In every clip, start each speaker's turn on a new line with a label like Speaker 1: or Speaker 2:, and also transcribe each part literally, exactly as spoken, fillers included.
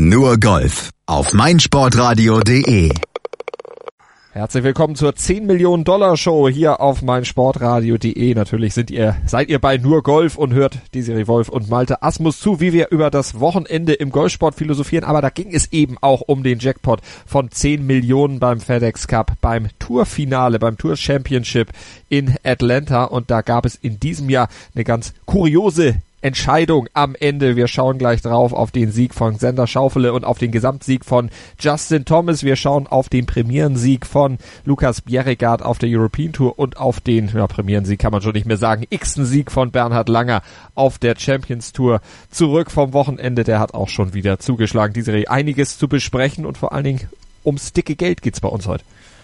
Speaker 1: Nur Golf auf meinsportradio punkt de.
Speaker 2: Herzlich willkommen zur zehn Millionen Dollar Show hier auf meinsportradio punkt de. Natürlich sind ihr, seid ihr bei Nur Golf und hört Desiree Wolf und Malte Asmus zu, wie wir über das Wochenende im Golfsport philosophieren. Aber da ging es eben auch um den Jackpot von zehn Millionen beim FedEx Cup, beim Tourfinale, beim Tour Championship in Atlanta. Und da gab es in diesem Jahr eine ganz kuriose Entscheidung am Ende. Wir schauen gleich drauf auf den Sieg von Xander Schauffele und auf den Gesamtsieg von Justin Thomas. Wir schauen auf den Premierensieg von Lukas Bjerregaard auf der European Tour und auf den, ja, Premierensieg kann man schon nicht mehr sagen, x-ten Sieg von Bernhard Langer auf der Champions Tour. Zurück vom Wochenende, der hat auch schon wieder zugeschlagen. Diese Serie einiges zu besprechen und vor allen Dingen ums dicke Geld geht's bei uns heute.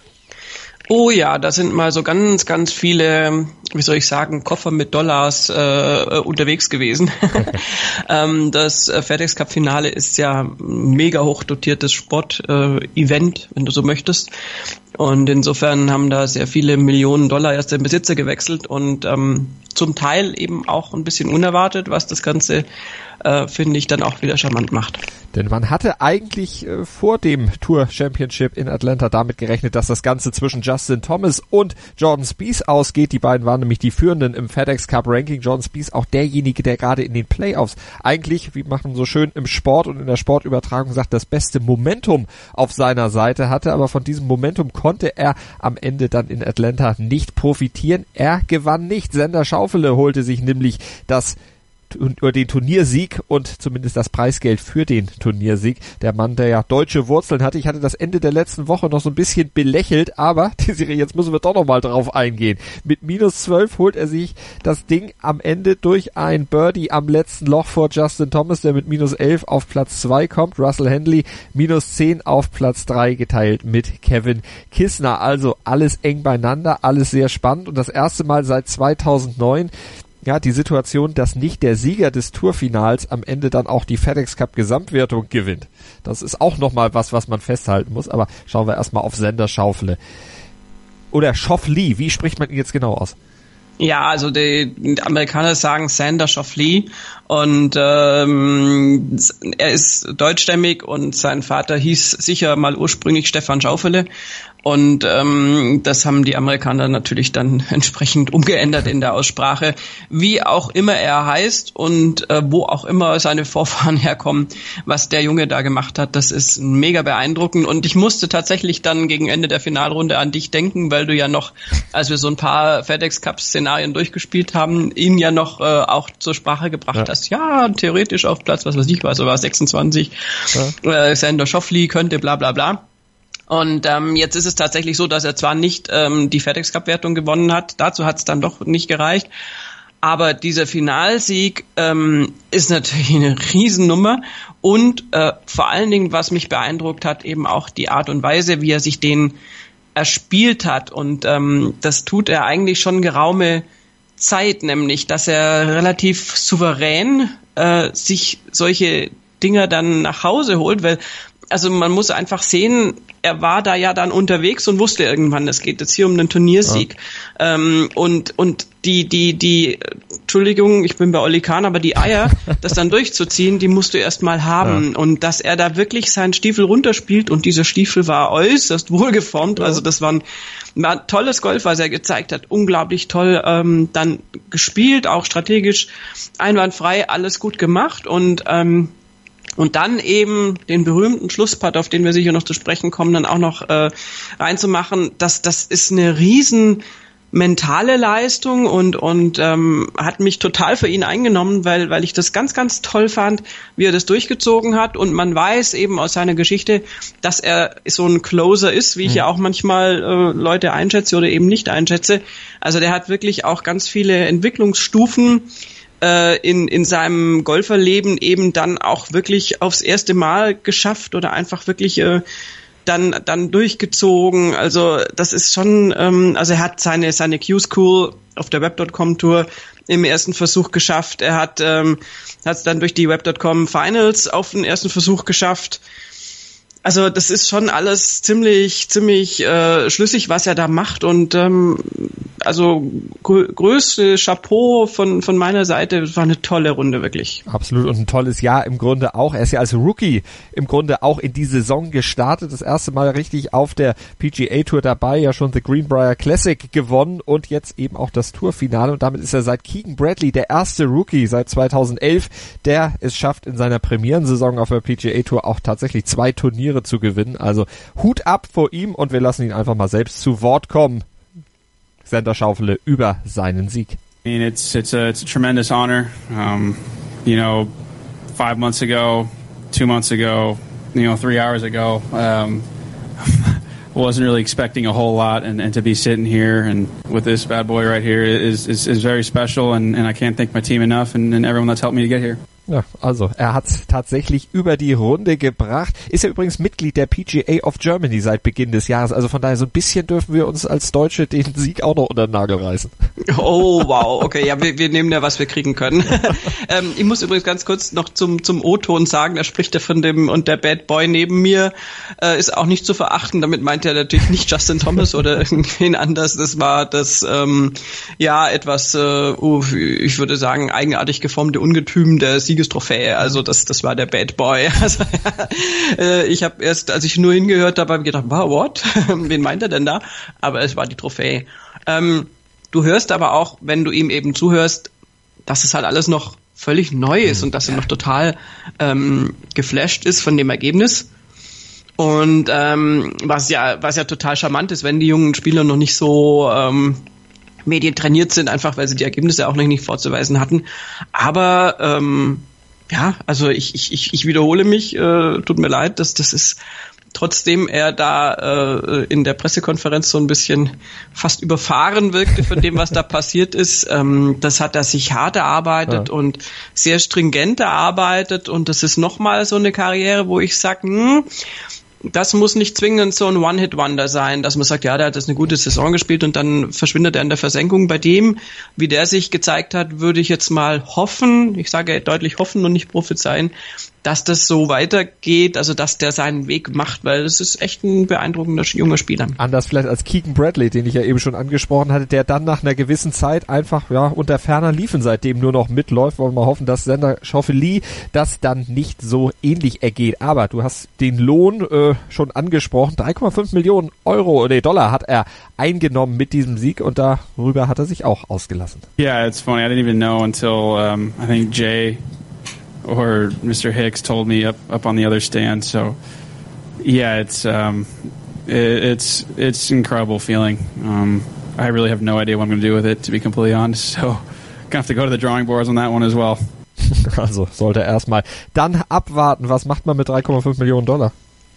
Speaker 3: Oh ja, da sind mal so ganz, ganz viele, wie soll ich sagen, Koffer mit Dollars äh, unterwegs gewesen. ähm, das FedEx Cup Finale ist ja ein mega hoch dotiertes Sport-Event, äh, wenn du so möchtest. Und insofern haben da sehr viele Millionen Dollar erst den Besitzer gewechselt und ähm, zum Teil eben auch ein bisschen unerwartet, was das Ganze, äh, finde ich, dann auch wieder charmant macht.
Speaker 2: Denn man hatte eigentlich äh, vor dem Tour Championship in Atlanta damit gerechnet, dass das Ganze zwischen Justin Thomas und Jordan Spieth ausgeht. Die beiden waren nämlich die Führenden im FedEx Cup Ranking. Jordan Spieth auch derjenige, der gerade in den Playoffs eigentlich, wie man so schön im Sport und in der Sportübertragung sagt, das beste Momentum auf seiner Seite hatte. Aber von diesem Momentum konnte er am Ende dann in Atlanta nicht profitieren. Er gewann nicht. Xander Schauffele holte sich nämlich das über den Turniersieg und zumindest das Preisgeld für den Turniersieg. Der Mann, der ja deutsche Wurzeln hatte. Ich hatte das Ende der letzten Woche noch so ein bisschen belächelt, aber Desiree, jetzt müssen wir doch noch mal drauf eingehen. Mit minus zwölf holt er sich das Ding am Ende durch ein Birdie am letzten Loch vor Justin Thomas, der mit minus elf auf Platz zwei kommt. Russell Henley minus zehn auf Platz drei geteilt mit Kevin Kisner. Also alles eng beieinander, alles sehr spannend und das erste Mal seit zweitausendneun ja, die Situation, dass nicht der Sieger des Tourfinals am Ende dann auch die FedEx Cup Gesamtwertung gewinnt. Das ist auch nochmal was, was man festhalten muss. Aber schauen wir erstmal auf Xander Schauffele. Oder Schauffele, wie spricht man ihn jetzt genau aus?
Speaker 3: Ja, also die, die Amerikaner sagen Xander Schauffele und ähm, er ist deutschstämmig und sein Vater hieß sicher mal ursprünglich Stefan Schauffele. Und ähm, das haben die Amerikaner natürlich dann entsprechend umgeändert in der Aussprache. Wie auch immer er heißt und äh, wo auch immer seine Vorfahren herkommen, was der Junge da gemacht hat, das ist mega beeindruckend. Und ich musste tatsächlich dann gegen Ende der Finalrunde an dich denken, weil du ja noch, als wir so ein paar FedEx-Cup-Szenarien durchgespielt haben, ihn ja noch äh, auch zur Sprache gebracht ja. hast. Ja, theoretisch auf Platz, was weiß ich, was war sechsundzwanzig. Ja. Äh, Xander Schauffele könnte bla bla bla. Und ähm, jetzt ist es tatsächlich so, dass er zwar nicht ähm, die FedEx Cup Wertung gewonnen hat, dazu hat es dann doch nicht gereicht, aber dieser Finalsieg ähm, ist natürlich eine Riesennummer und äh, vor allen Dingen, was mich beeindruckt hat, eben auch die Art und Weise, wie er sich den erspielt hat und ähm, das tut er eigentlich schon geraume Zeit, nämlich, dass er relativ souverän äh, sich solche Dinger dann nach Hause holt, weil also man muss einfach sehen, er war da ja dann unterwegs und wusste irgendwann, es geht jetzt hier um einen Turniersieg. Ja. Ähm, und und die, die, die, Entschuldigung, ich bin bei Olli Kahn, aber die Eier, das dann durchzuziehen, die musst du erst mal haben. Ja. Und dass er da wirklich seinen Stiefel runterspielt und dieser Stiefel war äußerst wohlgeformt. Ja. Also das war ein, war ein tolles Golf, was er gezeigt hat. Unglaublich toll ähm, dann gespielt, auch strategisch einwandfrei, alles gut gemacht und ähm, Und dann eben den berühmten Schlusspart, auf den wir sicher noch zu sprechen kommen, dann auch noch äh, reinzumachen, das, das ist eine riesen mentale Leistung und und ähm, hat mich total für ihn eingenommen, weil weil ich das ganz, ganz toll fand, wie er das durchgezogen hat und man weiß eben aus seiner Geschichte, dass er so ein Closer ist, wie ich ja auch manchmal äh, Leute einschätze oder eben nicht einschätze. Also der hat wirklich auch ganz viele Entwicklungsstufen in in seinem Golferleben eben dann auch wirklich aufs erste Mal geschafft oder einfach wirklich äh, dann dann durchgezogen. Also das ist schon, ähm, also er hat seine seine Q-School auf der Web Punkt com Tour im ersten Versuch geschafft. Er hat ähm, hat es dann durch die Web Punkt com Finals auf den ersten Versuch geschafft. Also das ist schon alles ziemlich, ziemlich äh, schlüssig, was er da macht und ähm, also grö- größte Chapeau von von meiner Seite. Das war eine tolle Runde, wirklich.
Speaker 2: Absolut, und ein tolles Jahr im Grunde auch. Er ist ja als Rookie im Grunde auch in die Saison gestartet, das erste Mal richtig auf der P G A Tour dabei, ja schon The Greenbrier Classic gewonnen und jetzt eben auch das Tourfinale und damit ist er seit Keegan Bradley der erste Rookie seit zweitausendelf, der es schafft in seiner Premierensaison auf der P G A Tour auch tatsächlich zwei Turniere zu gewinnen. Also Hut ab vor ihm und wir lassen ihn einfach mal selbst zu Wort kommen. Xander Schauffele über seinen Sieg.
Speaker 4: I mean, it's it's a it's a tremendous honor. Um, you know, five months ago, two months ago, you know, three hours ago, um, I wasn't really expecting a whole lot, and, and to be sitting here and with this bad boy right here is is, is very special, and, and I can't thank my team enough and, and everyone that's helped me to get here.
Speaker 2: Ja, also er hat tatsächlich über die Runde gebracht. Ist ja übrigens Mitglied der P G A of Germany seit Beginn des Jahres. Also von daher so ein bisschen dürfen wir uns als Deutsche den Sieg auch noch unter den Nagel reißen.
Speaker 3: Oh, wow. Okay, ja, wir, wir nehmen ja, was wir kriegen können. ähm, ich muss übrigens ganz kurz noch zum zum O-Ton sagen, da spricht er von dem und der Bad Boy neben mir äh, ist auch nicht zu verachten. Damit meint er natürlich nicht Justin Thomas oder irgendwen anders. Das war das, ähm, ja, etwas, äh, uh, ich würde sagen, eigenartig geformte Ungetüm der Siegestrophäe. Also das das war der Bad Boy. Also, äh, ich habe erst, als ich nur hingehört habe, habe ich gedacht, wow, what? Wen meint er denn da? Aber es war die Trophäe. Ähm, du hörst aber auch, wenn du ihm eben zuhörst, dass es halt alles noch völlig neu ist und dass er noch total ähm, geflasht ist von dem Ergebnis. Und ähm, was ja was ja total charmant ist, wenn die jungen Spieler noch nicht so ähm, medientrainiert sind, einfach weil sie die Ergebnisse auch noch nicht vorzuweisen hatten. Aber ähm, ja, also ich, ich, ich wiederhole mich, äh, tut mir leid, dass das ist trotzdem er da äh, in der Pressekonferenz so ein bisschen fast überfahren wirkte von dem, was da passiert ist. Ähm, das hat er sich hart erarbeitet ja. und sehr stringent erarbeitet und das ist nochmal so eine Karriere, wo ich sage, hm, das muss nicht zwingend so ein One-Hit-Wonder sein, dass man sagt, ja, der hat das eine gute Saison gespielt und dann verschwindet er in der Versenkung. Bei dem, wie der sich gezeigt hat, würde ich jetzt mal hoffen, ich sage deutlich hoffen und nicht prophezeien, dass das so weitergeht, also dass der seinen Weg macht, weil das ist echt ein beeindruckender junger Spieler.
Speaker 2: Anders vielleicht als Keegan Bradley, den ich ja eben schon angesprochen hatte, der dann nach einer gewissen Zeit einfach ja unter ferner Liefen seitdem nur noch mitläuft. Wollen wir mal hoffen, dass Xander Schauffele das dann nicht so ähnlich ergeht. Aber du hast den Lohn äh, schon angesprochen. drei Komma fünf Millionen Euro, nee, Dollar hat er eingenommen mit diesem Sieg und darüber hat er sich auch ausgelassen.
Speaker 4: Yeah, it's funny. I didn't even know until um, I think Jay or Mister Hicks told me up, up on the other stand. So, yeah, it's um, it, it's it's incredible feeling. Um, I really have no idea what I'm going to do with it, to be completely honest. So, gonna have to go to the drawing boards on that one as well.
Speaker 2: Also sollte er erstmal dann abwarten. Was macht man mit drei Komma fünf Millionen Dollar?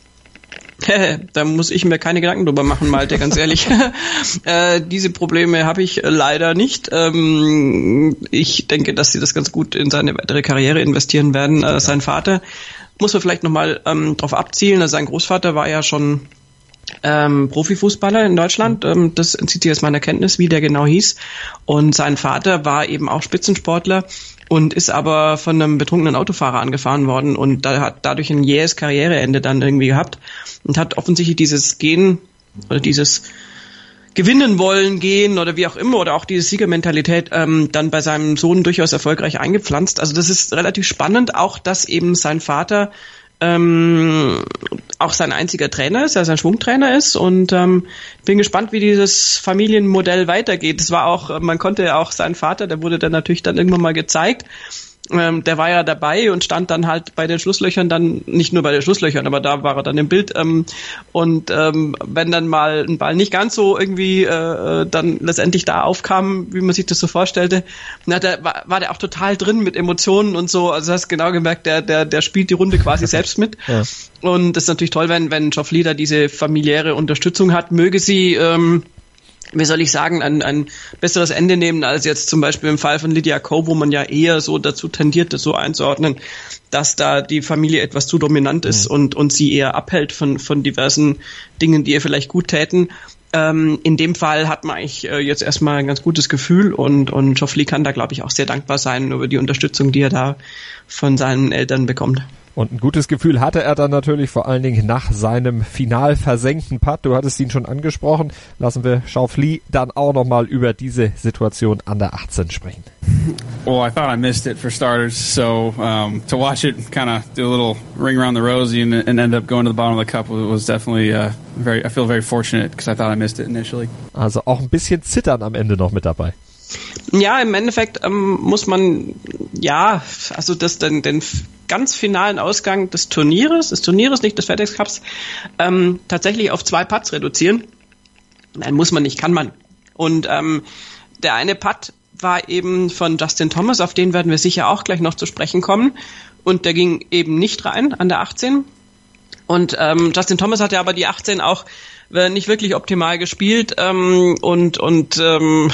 Speaker 3: Da muss ich mir keine Gedanken drüber machen, Malte, ganz ehrlich. äh, diese Probleme habe ich äh, leider nicht. Ähm, ich denke, dass sie das ganz gut in seine weitere Karriere investieren werden. Äh, sein Vater muss man vielleicht nochmal ähm, drauf abzielen. Also sein Großvater war ja schon ähm, Profifußballer in Deutschland. Ähm, das entzieht sich aus meiner Kenntnis, wie der genau hieß. Und sein Vater war eben auch Spitzensportler und ist aber von einem betrunkenen Autofahrer angefahren worden und da hat dadurch ein jähes Karriereende dann irgendwie gehabt und hat offensichtlich dieses Gen oder dieses Gewinnen wollen gehen oder wie auch immer oder auch diese Siegermentalität ähm, dann bei seinem Sohn durchaus erfolgreich eingepflanzt. Also das ist relativ spannend, auch dass eben sein Vater ähm, auch sein einziger Trainer ist, also ein Schwungtrainer ist und ähm, bin gespannt, wie dieses Familienmodell weitergeht. Das war auch, man konnte auch seinen Vater, der wurde dann natürlich dann irgendwann mal gezeigt, ähm, der war ja dabei und stand dann halt bei den Schlusslöchern dann, nicht nur bei den Schlusslöchern, aber da war er dann im Bild ähm, und ähm, wenn dann mal ein Ball nicht ganz so irgendwie äh, dann letztendlich da aufkam, wie man sich das so vorstellte, na, da war, war der auch total drin mit Emotionen und so, also hast genau gemerkt, der der der spielt die Runde quasi selbst mit ja. Und das ist natürlich toll, wenn wenn Schauffele da diese familiäre Unterstützung hat, möge sie ähm, wie soll ich sagen, ein, ein besseres Ende nehmen als jetzt zum Beispiel im Fall von Lydia Ko, wo man ja eher so dazu tendiert, das so einzuordnen, dass da die Familie etwas zu dominant ist mhm. und, und sie eher abhält von, von diversen Dingen, die ihr vielleicht gut täten. Ähm, in dem Fall hat man eigentlich äh, jetzt erstmal ein ganz gutes Gefühl und, und Schauffele kann da, glaube ich, auch sehr dankbar sein über die Unterstützung, die er da von seinen Eltern bekommt.
Speaker 2: Und ein gutes Gefühl hatte er dann natürlich vor allen Dingen nach seinem final versenkten Putt. Du hattest ihn schon angesprochen. Lassen wir Schauffele dann auch nochmal über diese Situation an der achtzehn sprechen.
Speaker 4: Well, I thought I missed it for starters, so um, to watch it kind of do a little ring around the rosy and, and end up going to the bottom of the cup was definitely uh, very. I feel very fortunate because I thought I missed it initially.
Speaker 2: Also auch ein bisschen Zittern am Ende noch mit dabei.
Speaker 3: Ja, im Endeffekt ähm, muss man ja, also das den, den ganz finalen Ausgang des Turnieres, des Turnieres, nicht des FedEx Cups, ähm, tatsächlich auf zwei Putts reduzieren. Nein, muss man nicht, kann man. Und ähm, der eine Putt war eben von Justin Thomas, auf den werden wir sicher auch gleich noch zu sprechen kommen. Und der ging eben nicht rein an der achtzehn. Und ähm, Justin Thomas hatte aber die achtzehn auch nicht wirklich optimal gespielt ähm, und und ähm,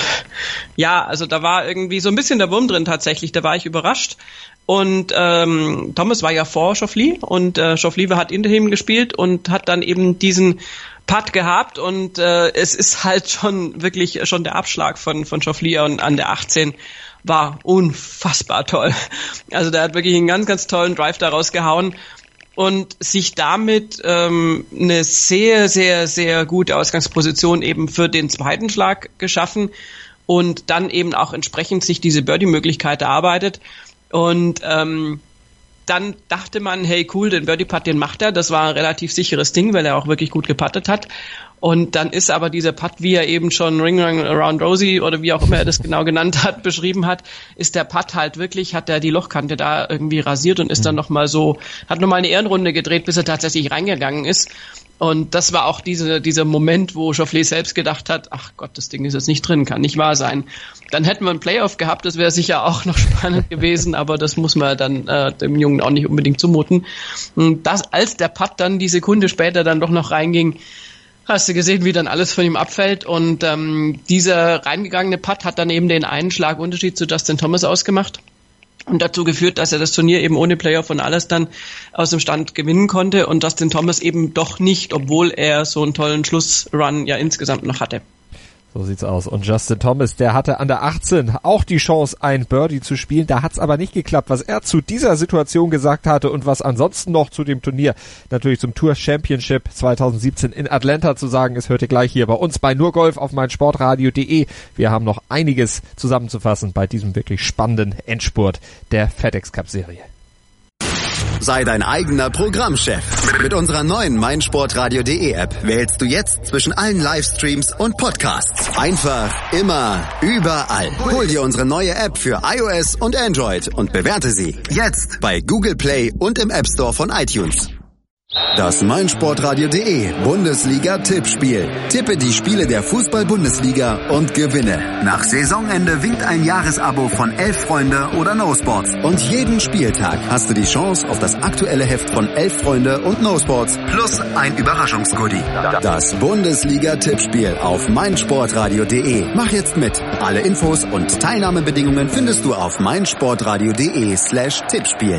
Speaker 3: ja, also da war irgendwie so ein bisschen der Wurm drin tatsächlich, da war ich überrascht. Und ähm, Thomas war ja vor Schauffele und äh, Schauffele hat hinter ihm gespielt und hat dann eben diesen Putt gehabt und äh, es ist halt schon wirklich schon der Abschlag von von Schauffele und an der achtzehn war unfassbar toll. Also der hat wirklich einen ganz, ganz tollen Drive da rausgehauen und sich damit ähm, eine sehr, sehr, sehr gute Ausgangsposition eben für den zweiten Schlag geschaffen und dann eben auch entsprechend sich diese Birdie-Möglichkeit erarbeitet. Und ähm, dann dachte man, hey cool, den Birdie-Putt, den macht er. Das war ein relativ sicheres Ding, weil er auch wirklich gut geputtet hat. Und dann ist aber dieser Putt, wie er eben schon Ring Around Rosie oder wie auch immer er das genau genannt hat, beschrieben hat, ist der Putt halt wirklich, hat er die Lochkante da irgendwie rasiert und ist dann nochmal so, hat nochmal eine Ehrenrunde gedreht, bis er tatsächlich reingegangen ist. Und das war auch diese, dieser Moment, wo Schauffele selbst gedacht hat, ach Gott, das Ding ist jetzt nicht drin, kann nicht wahr sein. Dann hätten wir einen Playoff gehabt, das wäre sicher auch noch spannend gewesen, aber das muss man dann äh, dem Jungen auch nicht unbedingt zumuten. Und das, als der Putt dann die Sekunde später dann doch noch reinging, hast du gesehen, wie dann alles von ihm abfällt und ähm, dieser reingegangene Putt hat dann eben den einen Schlagunterschied zu Justin Thomas ausgemacht und dazu geführt, dass er das Turnier eben ohne Playoff und alles dann aus dem Stand gewinnen konnte und Justin Thomas eben doch nicht, obwohl er so einen tollen Schlussrun ja insgesamt noch hatte.
Speaker 2: So sieht's aus. Und Justin Thomas, der hatte an der achtzehn auch die Chance, ein Birdie zu spielen. Da hat's aber nicht geklappt. Was er zu dieser Situation gesagt hatte und was ansonsten noch zu dem Turnier, natürlich zum Tour Championship zwanzig siebzehn in Atlanta zu sagen ist, hört ihr gleich hier bei uns bei nur Golf auf meinsportradio punkt de. Wir haben noch einiges zusammenzufassen bei diesem wirklich spannenden Endspurt der FedEx Cup Serie.
Speaker 1: Sei dein eigener Programmchef. Mit unserer neuen meinsportradio punkt de App wählst du jetzt zwischen allen Livestreams und Podcasts. Einfach, immer, überall. Hol dir unsere neue App für iOS und Android und bewerte sie jetzt bei Google Play und im App Store von iTunes. Das meinsportradio punkt de Bundesliga-Tippspiel. Tippe die Spiele der Fußball-Bundesliga und gewinne. Nach Saisonende winkt ein Jahresabo von Elf Freunde oder No Sports. Und jeden Spieltag hast du die Chance auf das aktuelle Heft von Elf Freunde und No Sports plus ein Überraschungsgoodie. Das Bundesliga-Tippspiel auf meinsportradio punkt de. Mach jetzt mit. Alle Infos und Teilnahmebedingungen findest du auf meinsportradio punkt de slash Tippspiel.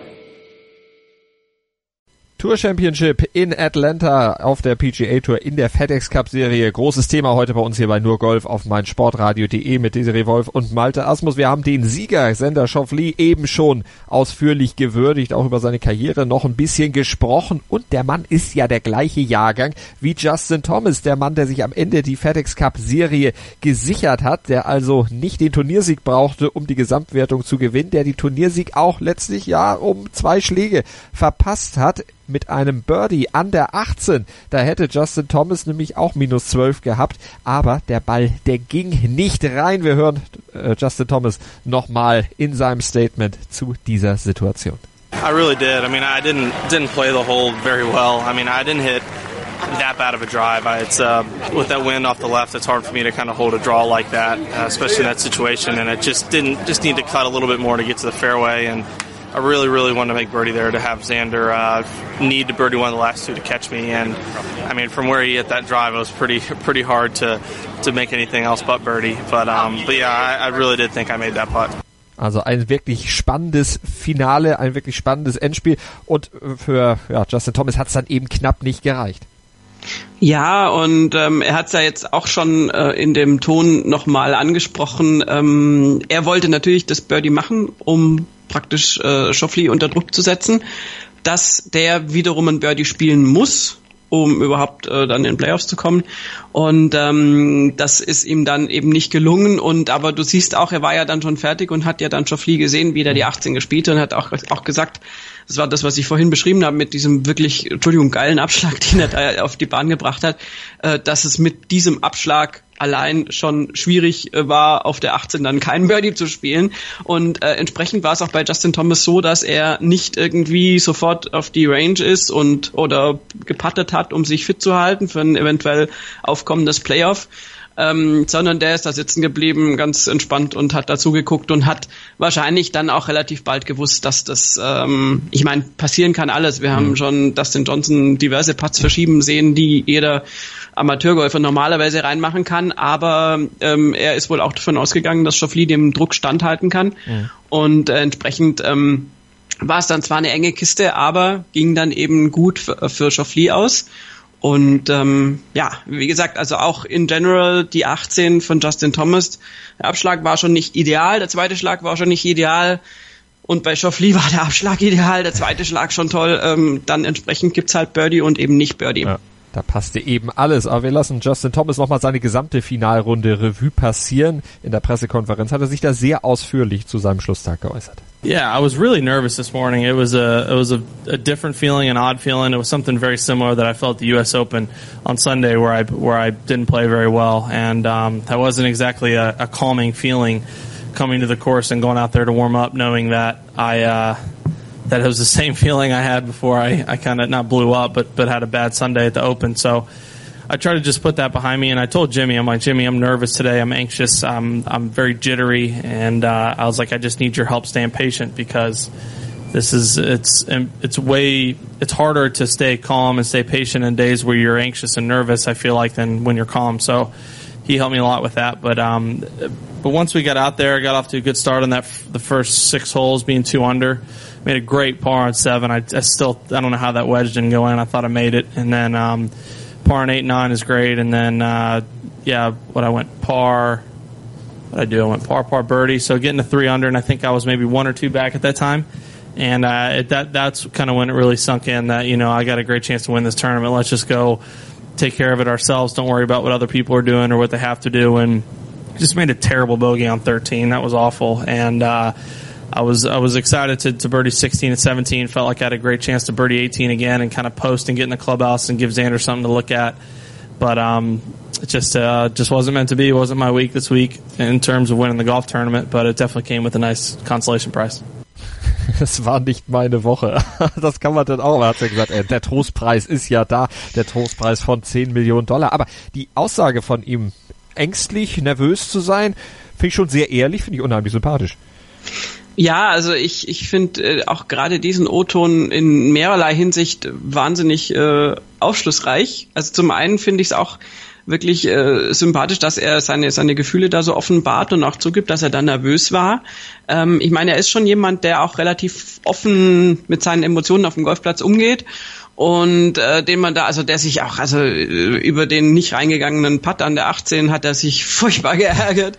Speaker 2: Tour Championship in Atlanta auf der P G A Tour in der FedEx Cup Serie. Großes Thema heute bei uns hier bei nur Golf auf meinsportradio punkt de mit Desiree Wolf und Malte Asmus. Wir haben den Sieger Xander Schauffele eben schon ausführlich gewürdigt, auch über seine Karriere noch ein bisschen gesprochen und der Mann ist ja der gleiche Jahrgang wie Justin Thomas, der Mann, der sich am Ende die FedEx Cup Serie gesichert hat, der also nicht den Turniersieg brauchte, um die Gesamtwertung zu gewinnen, der die Turniersieg auch letztlich ja um zwei Schläge verpasst hat. Mit einem Birdie an der achtzehn. Da hätte Justin Thomas nämlich auch minus zwölf gehabt. Aber der Ball, der ging nicht rein. Wir hören äh, Justin Thomas nochmal in seinem Statement zu dieser Situation.
Speaker 5: I really did. I mean, I didn't didn't play the hole very well. I mean, I didn't hit that bad of a drive. I, it's uh, with that wind off the left, it's hard for me to kind of hold a draw like that, uh, especially in that situation. And it just didn't just need to cut a little bit more to get to the fairway. And I really, really wanted to make birdie there to have Xander uh, need to birdie one of the last two to catch me. And I mean, from where he hit that drive, it was pretty, pretty hard to to make anything else but birdie. But um, but yeah, I, I really did think I made that putt.
Speaker 2: Also ein wirklich spannendes Finale, ein wirklich spannendes Endspiel. Und für ja, Justin Thomas hat es dann eben knapp nicht gereicht.
Speaker 3: Ja, und ähm, er hat es ja jetzt auch schon äh, in dem Ton nochmal angesprochen. Ähm, er wollte natürlich das Birdie machen, um praktisch äh, Schauffele unter Druck zu setzen. dass der wiederum ein Birdie spielen muss, um überhaupt äh, dann in den Playoffs zu kommen. Und ähm, das ist ihm dann eben nicht gelungen. Und aber du siehst auch, er war ja dann schon fertig und hat ja dann Schauffele gesehen, wie der die achtzehn gespielt hat und hat auch, auch gesagt, das war das, was ich vorhin beschrieben habe, mit diesem wirklich, Entschuldigung, geilen Abschlag, den er da auf die Bahn gebracht hat, äh, dass es mit diesem Abschlag allein schon schwierig äh, war, auf der achtzehn dann kein Birdie zu spielen. Und äh, entsprechend war es auch bei Justin Thomas so, dass er nicht irgendwie sofort auf die Range ist und oder geputtet hat, um sich fit zu halten für ein eventuell aufkommendes Playoff. Ähm, sondern der ist da sitzen geblieben, ganz entspannt und hat dazu geguckt und hat wahrscheinlich dann auch relativ bald gewusst, dass das, ähm, ich meine, passieren kann alles. Wir mhm. haben schon Dustin Johnson diverse Putts verschieben sehen, die jeder Amateurgolfer normalerweise reinmachen kann, aber ähm, er ist wohl auch davon ausgegangen, dass Schauffele dem Druck standhalten kann mhm. und äh, entsprechend ähm, war es dann zwar eine enge Kiste, aber ging dann eben gut für, für Schauffele aus. Und ähm, ja, wie gesagt, also auch in general die achtzehn von Justin Thomas, der Abschlag war schon nicht ideal, der zweite Schlag war schon nicht ideal und bei Schauffele war der Abschlag ideal, der zweite Schlag schon toll, ähm, dann entsprechend gibt's halt Birdie und eben nicht Birdie.
Speaker 2: Ja. Da passte eben alles, aber wir lassen Justin Thomas nochmal seine gesamte Finalrunde Revue passieren. In der Pressekonferenz hat er sich da sehr ausführlich zu seinem Schlusstag geäußert.
Speaker 4: Yeah, I was really nervous this morning. It was a it was a, a different feeling, an odd feeling. It was something very similar that I felt at the U S Open on Sunday, where I where I didn't play very well, and um, that wasn't exactly a, a calming feeling coming to the course and going out there to warm up, knowing that I. Uh, That it was the same feeling I had before I, I kind of not blew up, but but had a bad Sunday at the Open. So I tried to just put that behind me, and I told Jimmy, I'm like, Jimmy, I'm nervous today. I'm anxious. I'm I'm very jittery, and uh, I was like, I just need your help staying patient because this is it's it's way it's harder to stay calm and stay patient in days where you're anxious and nervous, I feel like, than when you're calm. So he helped me a lot with that. But um, but once we got out there, I got off to a good start on that the first six holes, being two under. Made a great par on seven. I, I still I don't know how that wedge didn't go in. I thought I made it, and then um, par on eight and nine is great. And then uh, yeah, what I went par. What I do? I went par par birdie. So getting to three under, and I think I was maybe one or two back at that time. And uh, it, that that's kind of when it really sunk in that you know I got a great chance to win this tournament. Let's just go take care of it ourselves. Don't worry about what other people are doing or what they have to do. And just made a terrible bogey on thirteen. That was awful. And uh, I was I was excited to, to birdie sixteen and seventeen. Felt like I had a great chance to birdie eighteen again and kind of post and get in the clubhouse and give Xander something to look at. But um, it just uh, just wasn't meant to be. It wasn't my week this week in terms of winning the golf tournament. But it definitely came with a nice consolation prize.
Speaker 2: Es war nicht meine Woche. Das kann man dann auch. Er hat ja gesagt, äh, der Trostpreis ist ja da. Der Trostpreis von zehn Millionen Dollar. Aber die Aussage von ihm, ängstlich, nervös zu sein, finde ich schon sehr ehrlich, finde ich unheimlich sympathisch.
Speaker 3: Ja, also ich ich finde äh, auch gerade diesen O-Ton in mehrerlei Hinsicht wahnsinnig äh, aufschlussreich. Also zum einen finde ich es auch wirklich äh, sympathisch, dass er seine seine Gefühle da so offenbart und auch zugibt, dass er da nervös war. Ähm, ich meine, er ist schon jemand, der auch relativ offen mit seinen Emotionen auf dem Golfplatz umgeht. Und äh, den man da, also der sich auch, also über den nicht reingegangenen Putt an der achtzehn hat er sich furchtbar geärgert.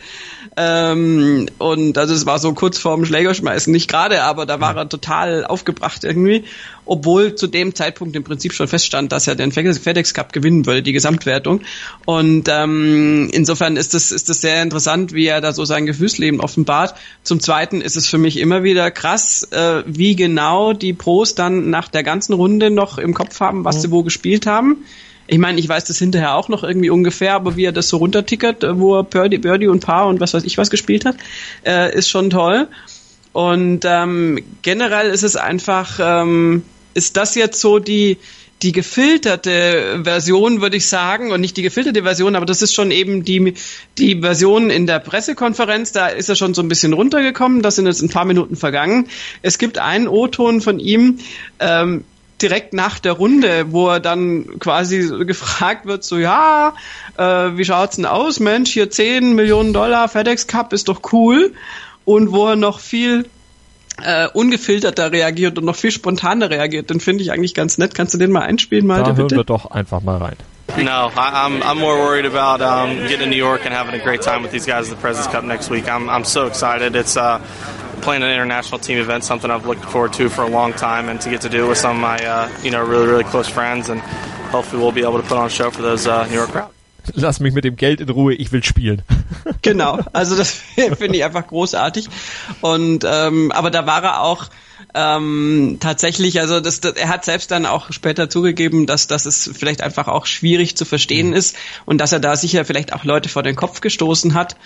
Speaker 3: Ähm, und also es war so kurz vorm Schlägerschmeißen, nicht gerade, aber da war er total aufgebracht irgendwie, obwohl zu dem Zeitpunkt im Prinzip schon feststand, dass er den FedEx Cup gewinnen würde, die Gesamtwertung. Und ähm, insofern ist das ist das sehr interessant, wie er da so sein Gefühlsleben offenbart. Zum Zweiten ist es für mich immer wieder krass, äh, wie genau die Pros dann nach der ganzen Runde noch im Kopf haben, was mhm. sie wo gespielt haben. Ich meine, ich weiß das hinterher auch noch irgendwie ungefähr, aber wie er das so runtertickert, wo er Birdie, Birdie und Par und was weiß ich was gespielt hat, äh, ist schon toll. Und ähm, generell ist es einfach, ähm, ist das jetzt so die die gefilterte Version, würde ich sagen, und nicht die gefilterte Version, aber das ist schon eben die die Version in der Pressekonferenz, da ist er schon so ein bisschen runtergekommen, das sind jetzt ein paar Minuten vergangen. Es gibt einen O-Ton von ihm, ähm, direkt nach der Runde, wo er dann quasi gefragt wird, so ja, äh, wie schaut's denn aus, Mensch, hier zehn Millionen Dollar FedEx Cup ist doch cool, und wo er noch viel äh, ungefilterter reagiert und noch viel spontaner reagiert, den finde ich eigentlich ganz nett. Kannst du den mal einspielen, Malte,
Speaker 2: da hören
Speaker 3: bitte?
Speaker 2: wir doch einfach mal rein.
Speaker 5: No, I, I'm I'm more worried about um, getting to New York and having a great time with these guys at the President's Cup next week. I'm I'm so excited. It's uh playing an international team event, something I've looked forward to for a long time, and to get to do it with some of my, uh, you know, really, really close friends, and hopefully we'll be able to put on a show for those uh, New York crowd.
Speaker 2: Lass mich mit dem Geld in Ruhe, ich will spielen.
Speaker 3: Genau, also das finde ich einfach großartig. Und ähm, aber da war er auch ähm, tatsächlich, also das, das, er hat selbst dann auch später zugegeben, dass, dass es vielleicht einfach auch schwierig zu verstehen ist und dass er da sicher vielleicht auch Leute vor den Kopf gestoßen hat,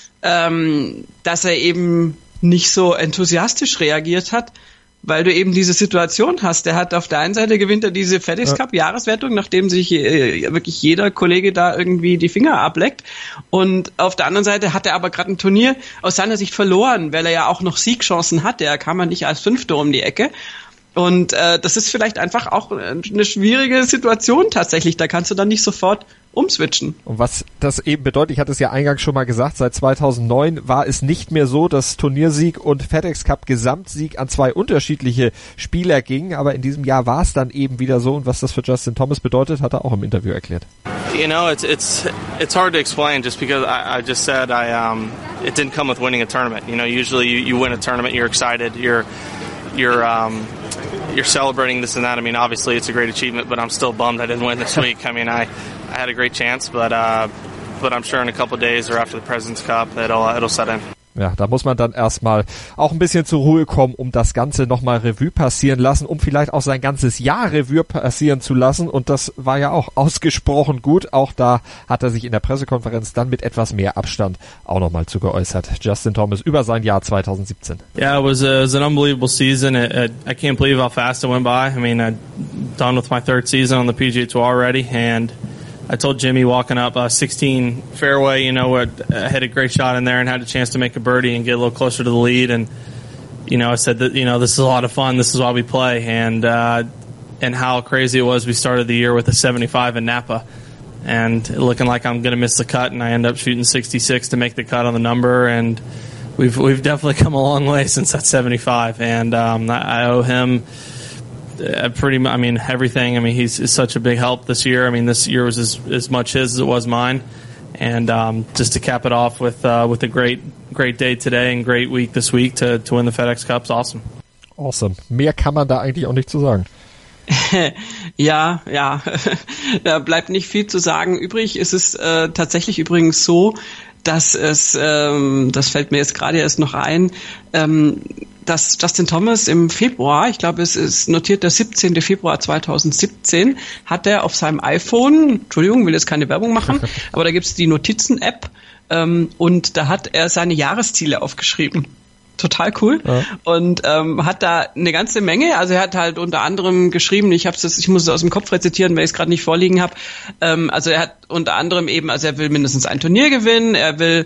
Speaker 3: ähm, dass er eben nicht so enthusiastisch reagiert hat, weil du eben diese Situation hast. Der hat auf der einen Seite gewinnt er diese FedEx Cup Jahreswertung, nachdem sich äh, wirklich jeder Kollege da irgendwie die Finger ableckt. Und auf der anderen Seite hat er aber gerade ein Turnier aus seiner Sicht verloren, weil er ja auch noch Siegchancen hatte. Er kam ja nicht als Fünfter um die Ecke. Und äh, das ist vielleicht einfach auch eine schwierige Situation tatsächlich. Da kannst du dann nicht sofort umswitchen.
Speaker 2: Und was das eben bedeutet, ich hatte es ja eingangs schon mal gesagt, seit zweitausendneun war es nicht mehr so, dass Turniersieg und FedEx Cup Gesamtsieg an zwei unterschiedliche Spieler gingen, aber in diesem Jahr war es dann eben wieder so, und was das für Justin Thomas bedeutet, hat er auch im Interview erklärt.
Speaker 5: You know, it's it's it's hard to explain just because I, I just said I um it didn't come with winning a tournament. You know, usually you, you win a tournament, you're excited, you're you're um you're celebrating this and that. I mean, obviously it's a great achievement, but I'm still bummed I didn't win this week. I mean, I, I had a great chance, but uh, but I'm sure in a couple of days or after the President's Cup, it'll it'll set in.
Speaker 2: Ja, da muss man dann erstmal auch ein bisschen zur Ruhe kommen, um das Ganze nochmal Revue passieren lassen, um vielleicht auch sein ganzes Jahr Revue passieren zu lassen. Und das war ja auch ausgesprochen gut. Auch da hat er sich in der Pressekonferenz dann mit etwas mehr Abstand auch nochmal zu geäußert. Justin Thomas über sein Jahr zwanzig siebzehn.
Speaker 4: Yeah, it was, a, it was an unbelievable season. It, it, I can't believe how fast it went by. I mean, I'm done with my third season on the P G A Tour already, and I told Jimmy walking up uh, sixteen fairway, you know, what I had a great shot in there and had a chance to make a birdie and get a little closer to the lead. And, you know, I said that, you know, this is a lot of fun. This is why we play. And, uh, and how crazy it was. We started the year with a seventy-five in Napa and looking like I'm going to miss the cut. And I end up shooting sixty-six to make the cut on the number. And we've, we've definitely come a long way since that seventy-five. And, um, I, I owe him, Uh, pretty, I mean, everything. I mean, he's, he's such a big help this year. I mean, this year was as, as much his as it was mine. And um, just to cap it off with uh, with a great great day today and great week this week to to win the FedEx Cup's awesome.
Speaker 2: Awesome. Mehr kann man da eigentlich auch nicht zu sagen.
Speaker 3: Ja, ja, da bleibt nicht viel zu sagen übrig. Es ist äh, tatsächlich übrigens so, dass es, ähm, das fällt mir jetzt gerade erst noch ein, ähm, dass Justin Thomas im Februar, ich glaube es ist notiert der siebzehnten Februar zweitausendsiebzehn, hat er auf seinem iPhone, Entschuldigung, will jetzt keine Werbung machen, aber da gibt's die Notizen-App ähm, und da hat er seine Jahresziele aufgeschrieben. Total cool. Ja. Und ähm, hat da eine ganze Menge, also er hat halt unter anderem geschrieben, ich hab's das, ich muss es aus dem Kopf rezitieren, weil ich es gerade nicht vorliegen habe. Ähm, also er hat unter anderem eben, also er will mindestens ein Turnier gewinnen, er will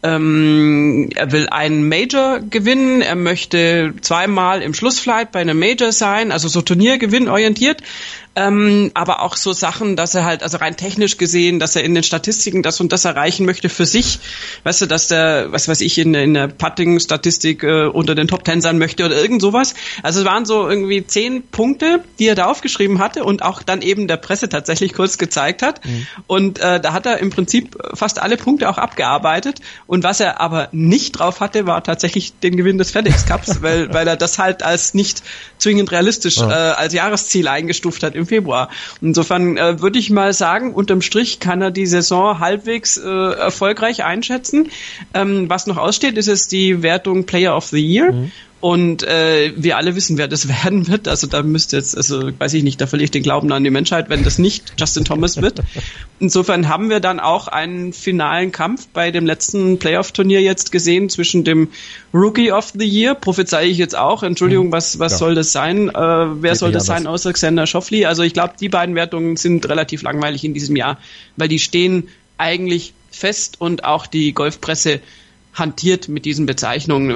Speaker 3: ähm, er will einen Major gewinnen, er möchte zweimal im Schlussflight bei einem Major sein, also so Turniergewinn orientiert. Ähm, aber auch so Sachen, dass er halt, also rein technisch gesehen, dass er in den Statistiken das und das erreichen möchte für sich. Weißt du, dass der, was weiß ich, in, in der Putting-Statistik äh, unter den Top Ten sein möchte oder irgend sowas. Also es waren so irgendwie zehn Punkte, die er da aufgeschrieben hatte und auch dann eben der Presse tatsächlich kurz gezeigt hat. Mhm. Und äh, da hat er im Prinzip fast alle Punkte auch abgearbeitet. Und was er aber nicht drauf hatte, war tatsächlich den Gewinn des FedEx Cups, weil, weil er das halt als nicht zwingend realistisch ja. äh, als Jahresziel eingestuft hat im Februar. Insofern äh, würde ich mal sagen, unterm Strich kann er die Saison halbwegs äh, erfolgreich einschätzen. Ähm, was noch aussteht, ist es die Wertung Player of the Year. Mhm. Und äh, wir alle wissen, wer das werden wird. Also da müsste jetzt, also weiß ich nicht, da verliere ich den Glauben an die Menschheit, wenn das nicht Justin Thomas wird. Insofern haben wir dann auch einen finalen Kampf bei dem letzten Playoff-Turnier jetzt gesehen zwischen dem Rookie of the Year, prophezeie ich jetzt auch, Entschuldigung, was was ja. soll das sein? Äh, wer Geht soll das sein außer Xander Schauffele? Also ich glaube, die beiden Wertungen sind relativ langweilig in diesem Jahr, weil die stehen eigentlich fest und auch die Golfpresse hantiert mit diesen Bezeichnungen.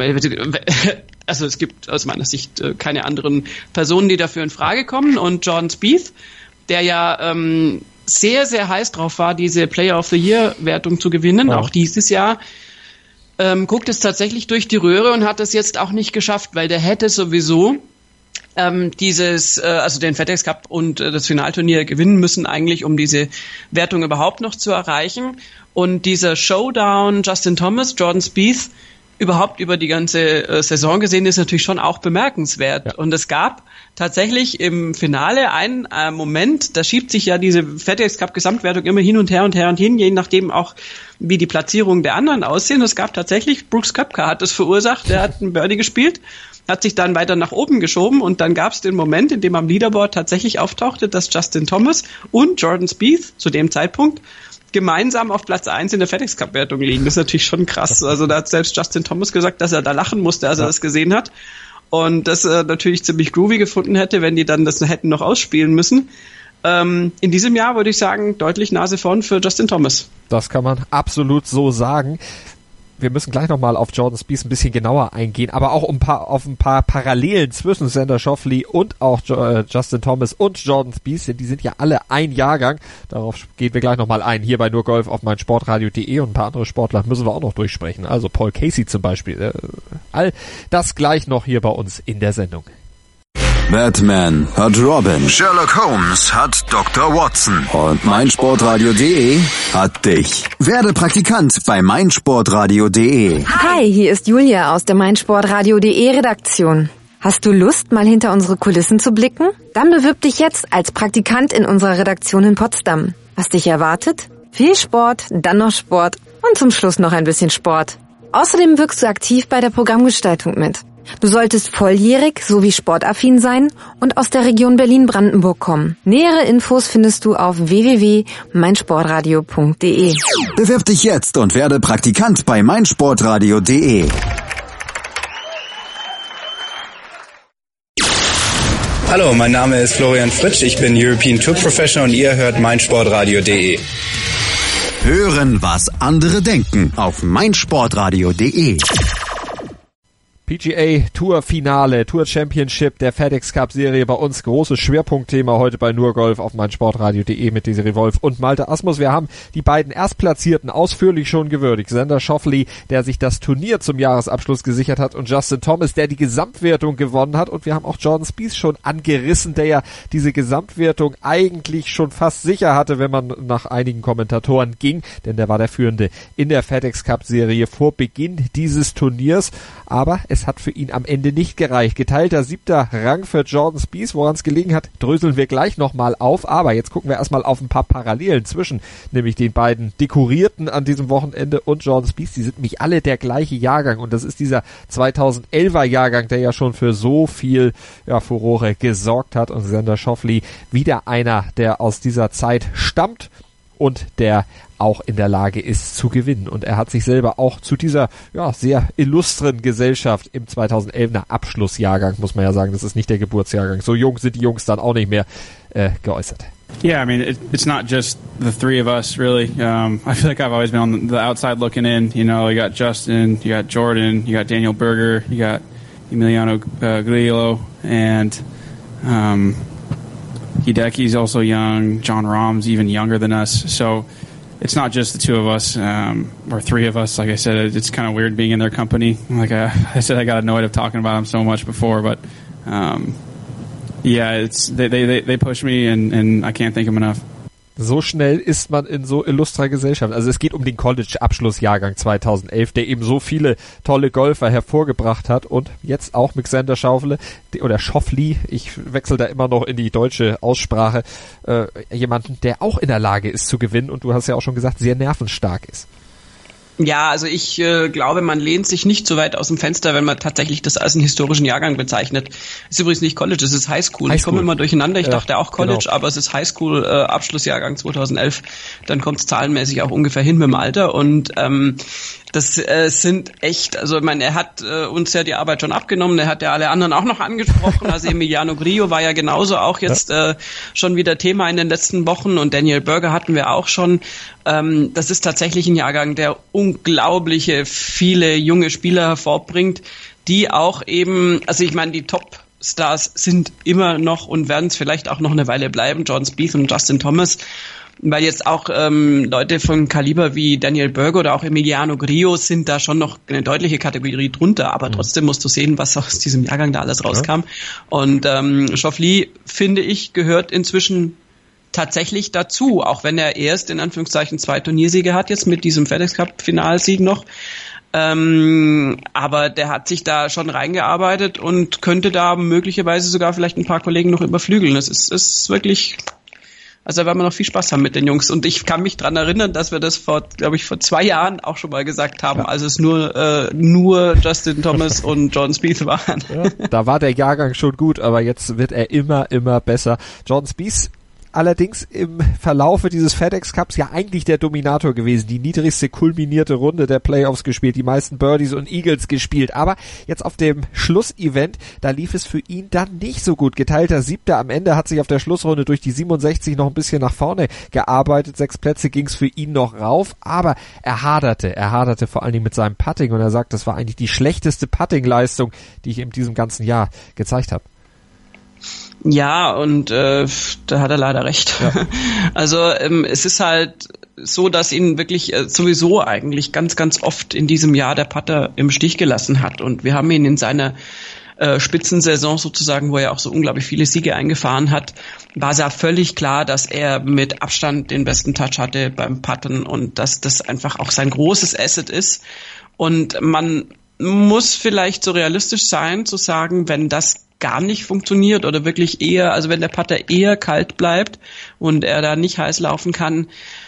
Speaker 3: Also es gibt aus meiner Sicht keine anderen Personen, die dafür in Frage kommen. Und Jordan Spieth, der ja ähm, sehr, sehr heiß drauf war, diese Player of the Year-Wertung zu gewinnen, ja. auch dieses Jahr, ähm, guckt es tatsächlich durch die Röhre und hat es jetzt auch nicht geschafft, weil der hätte sowieso ähm, dieses, äh, also den FedEx Cup und äh, das Finalturnier gewinnen müssen eigentlich, um diese Wertung überhaupt noch zu erreichen. Und dieser Showdown Justin Thomas, Jordan Spieth, überhaupt über die ganze äh, Saison gesehen ist natürlich schon auch bemerkenswert.
Speaker 2: Ja.
Speaker 3: Und es gab tatsächlich im Finale einen äh, Moment, da schiebt sich ja diese FedEx Cup Gesamtwertung immer hin und her und her und hin, je nachdem auch, wie die Platzierungen der anderen aussehen. Es gab tatsächlich, Brooks Koepka hat das verursacht, der hat einen Birdie gespielt, hat sich dann weiter nach oben geschoben und dann gab es den Moment, in dem am Leaderboard tatsächlich auftauchte, dass Justin Thomas und Jordan Spieth zu dem Zeitpunkt gemeinsam auf Platz eins in der FedEx Cup Wertung liegen. Das ist natürlich schon krass. Also da hat selbst Justin Thomas gesagt, dass er da lachen musste, als er das gesehen hat. Und das äh, natürlich ziemlich groovy gefunden hätte, wenn die dann das hätten noch ausspielen müssen. Ähm, in diesem Jahr würde ich sagen, deutlich Nase vorn für Justin Thomas.
Speaker 2: Das kann man absolut so sagen. Wir müssen gleich nochmal auf Jordan Spieth ein bisschen genauer eingehen, aber auch um ein paar, auf ein paar Parallelen zwischen Xander Schauffele und auch äh, Justin Thomas und Jordan Spieth, denn die sind ja alle ein Jahrgang. Darauf gehen wir gleich nochmal ein, hier bei nur Golf auf meinsportradio punkt de, und ein paar andere Sportler müssen wir auch noch durchsprechen. Also Paul Casey zum Beispiel. Äh, all das gleich noch hier bei uns in der Sendung.
Speaker 1: Batman hat Robin, Sherlock Holmes hat Doktor Watson und meinsportradio punkt de hat dich. Werde Praktikant bei meinsportradio punkt de.
Speaker 6: Hi, hier ist Julia aus der meinsportradio punkt de Redaktion. Hast du Lust, mal hinter unsere Kulissen zu blicken? Dann bewirb dich jetzt als Praktikant in unserer Redaktion in Potsdam. Was dich erwartet? Viel Sport, dann noch Sport und zum Schluss noch ein bisschen Sport. Außerdem wirkst du aktiv bei der Programmgestaltung mit. Du solltest volljährig sowie sportaffin sein und aus der Region Berlin-Brandenburg kommen. Nähere Infos findest du auf w w w punkt meinsportradio punkt de.
Speaker 1: Bewirb dich jetzt und werde Praktikant bei meinsportradio punkt de.
Speaker 7: Hallo, mein Name ist Florian Fritsch, ich bin European Tour Professional und ihr hört meinsportradio punkt de.
Speaker 1: Hören, was andere denken auf meinsportradio punkt de.
Speaker 2: P G A Tour Finale, Tour Championship der FedEx Cup Serie bei uns. Großes Schwerpunktthema heute bei nur Golf auf meinsportradio punkt de mit Desiree Wolf und Malte Asmus. Wir haben die beiden Erstplatzierten ausführlich schon gewürdigt. Xander Schauffele, der sich das Turnier zum Jahresabschluss gesichert hat, und Justin Thomas, der die Gesamtwertung gewonnen hat. Und wir haben auch Jordan Spieth schon angerissen, der ja diese Gesamtwertung eigentlich schon fast sicher hatte, wenn man nach einigen Kommentatoren ging. Denn der war der Führende in der FedEx Cup Serie vor Beginn dieses Turniers. Aber es hat für ihn am Ende nicht gereicht. Geteilter siebter Rang für Jordan Spieth, woran es gelegen hat, dröseln wir gleich nochmal auf. Aber jetzt gucken wir erstmal auf ein paar Parallelen zwischen nämlich den beiden Dekorierten an diesem Wochenende und Jordan Spieth. Die sind nämlich alle der gleiche Jahrgang, und das ist dieser zweitausendelfer Jahrgang, der ja schon für so viel ja, Furore gesorgt hat. Und Xander Schauffele wieder einer, der aus dieser Zeit stammt und der auch in der Lage ist zu gewinnen. Und er hat sich selber auch zu dieser ja sehr illustren Gesellschaft im zweitausendelfer Abschlussjahrgang, muss man ja sagen, das ist nicht der Geburtsjahrgang, so jung sind die Jungs dann auch nicht mehr, äh, geäußert.
Speaker 4: Yeah, I mean, it, it's not just the three of us, really. Um, I feel like I've always been on the outside looking in. You know, you got Justin, you got Jordan, you got Daniel Berger, you got Emiliano uh, Grillo, and um, Hideki's also young. John Rahm's even younger than us. So it's not just the two of us, um, or three of us. Like I said, it's kind of weird being in their company. Like I, I said, I got annoyed of talking about them so much before, but um, yeah, it's they they they push me, and and I can't thank them enough.
Speaker 2: So schnell ist man in so illustrer Gesellschaft. Also es geht um den College-Abschlussjahrgang zweitausendelf, der eben so viele tolle Golfer hervorgebracht hat, und jetzt auch mit Xander Schauffele oder Schauffele, ich wechsle da immer noch in die deutsche Aussprache, äh, jemanden, der auch in der Lage ist zu gewinnen, und du hast ja auch schon gesagt, sehr nervenstark ist.
Speaker 3: Ja, also ich äh, glaube, man lehnt sich nicht so weit aus dem Fenster, wenn man tatsächlich das als einen historischen Jahrgang bezeichnet. Ist übrigens nicht College, es ist Highschool. High ich komme immer durcheinander, ich ja, dachte auch College, genau. Aber es ist Highschool, äh, Abschlussjahrgang zweitausendelf. Dann kommt es zahlenmäßig auch ungefähr hin mit dem Alter, und ähm, das äh, sind echt, also ich meine, er hat äh, uns ja die Arbeit schon abgenommen, er hat ja alle anderen auch noch angesprochen, also Emiliano Grillo war ja genauso auch jetzt ja. äh, schon wieder Thema in den letzten Wochen, und Daniel Berger hatten wir auch schon. Ähm, das ist tatsächlich ein Jahrgang, der unglaubliche viele junge Spieler hervorbringt, die auch eben, also ich meine, die Top-Stars sind immer noch und werden es vielleicht auch noch eine Weile bleiben, Jordan Spieth und Justin Thomas, weil jetzt auch ähm, Leute von Kaliber wie Daniel Berger oder auch Emiliano Grillo sind da schon noch eine deutliche Kategorie drunter, aber mhm. trotzdem musst du sehen, was aus diesem Jahrgang da alles rauskam. Ja. Und ähm, Schauffele, finde ich, gehört inzwischen tatsächlich dazu, auch wenn er erst in Anführungszeichen zwei Turniersiege hat, jetzt mit diesem FedEx Cup Finalsieg noch. Ähm, aber der hat sich da schon reingearbeitet und könnte da möglicherweise sogar vielleicht ein paar Kollegen noch überflügeln. Das ist, ist wirklich, also da werden wir noch viel Spaß haben mit den Jungs. Und ich kann mich dran erinnern, dass wir das vor, glaube ich, vor zwei Jahren auch schon mal gesagt haben, ja. als es nur, äh, nur Justin Thomas und Jordan Spieth waren.
Speaker 2: Ja, da war der Jahrgang schon gut, aber jetzt wird er immer, immer besser. Jordan Spieth allerdings im Verlaufe dieses FedEx Cups ja eigentlich der Dominator gewesen, die niedrigste kulminierte Runde der Playoffs gespielt, die meisten Birdies und Eagles gespielt, aber jetzt auf dem Schlussevent, da lief es für ihn dann nicht so gut. Geteilter Siebter am Ende, hat sich auf der Schlussrunde durch die siebenundsechzig noch ein bisschen nach vorne gearbeitet, sechs Plätze ging es für ihn noch rauf, aber er haderte, er haderte vor allen Dingen mit seinem Putting und er sagt, das war eigentlich die schlechteste Putting-Leistung, die ich in diesem ganzen Jahr gezeigt habe.
Speaker 3: Ja, und äh, da hat er leider recht. Ja. Also ähm, es ist halt so, dass ihn wirklich äh, sowieso eigentlich ganz, ganz oft in diesem Jahr der Putter im Stich gelassen hat. Und wir haben ihn in seiner äh, Spitzensaison sozusagen, wo er auch so unglaublich viele Siege eingefahren hat, war es ja völlig klar, dass er mit Abstand den besten Touch hatte beim Putten und dass das einfach auch sein großes Asset ist. Und man muss vielleicht so realistisch sein, zu sagen, wenn das gar nicht funktioniert oder wirklich eher, also wenn der Putter eher kalt bleibt und er da nicht heiß laufen kann,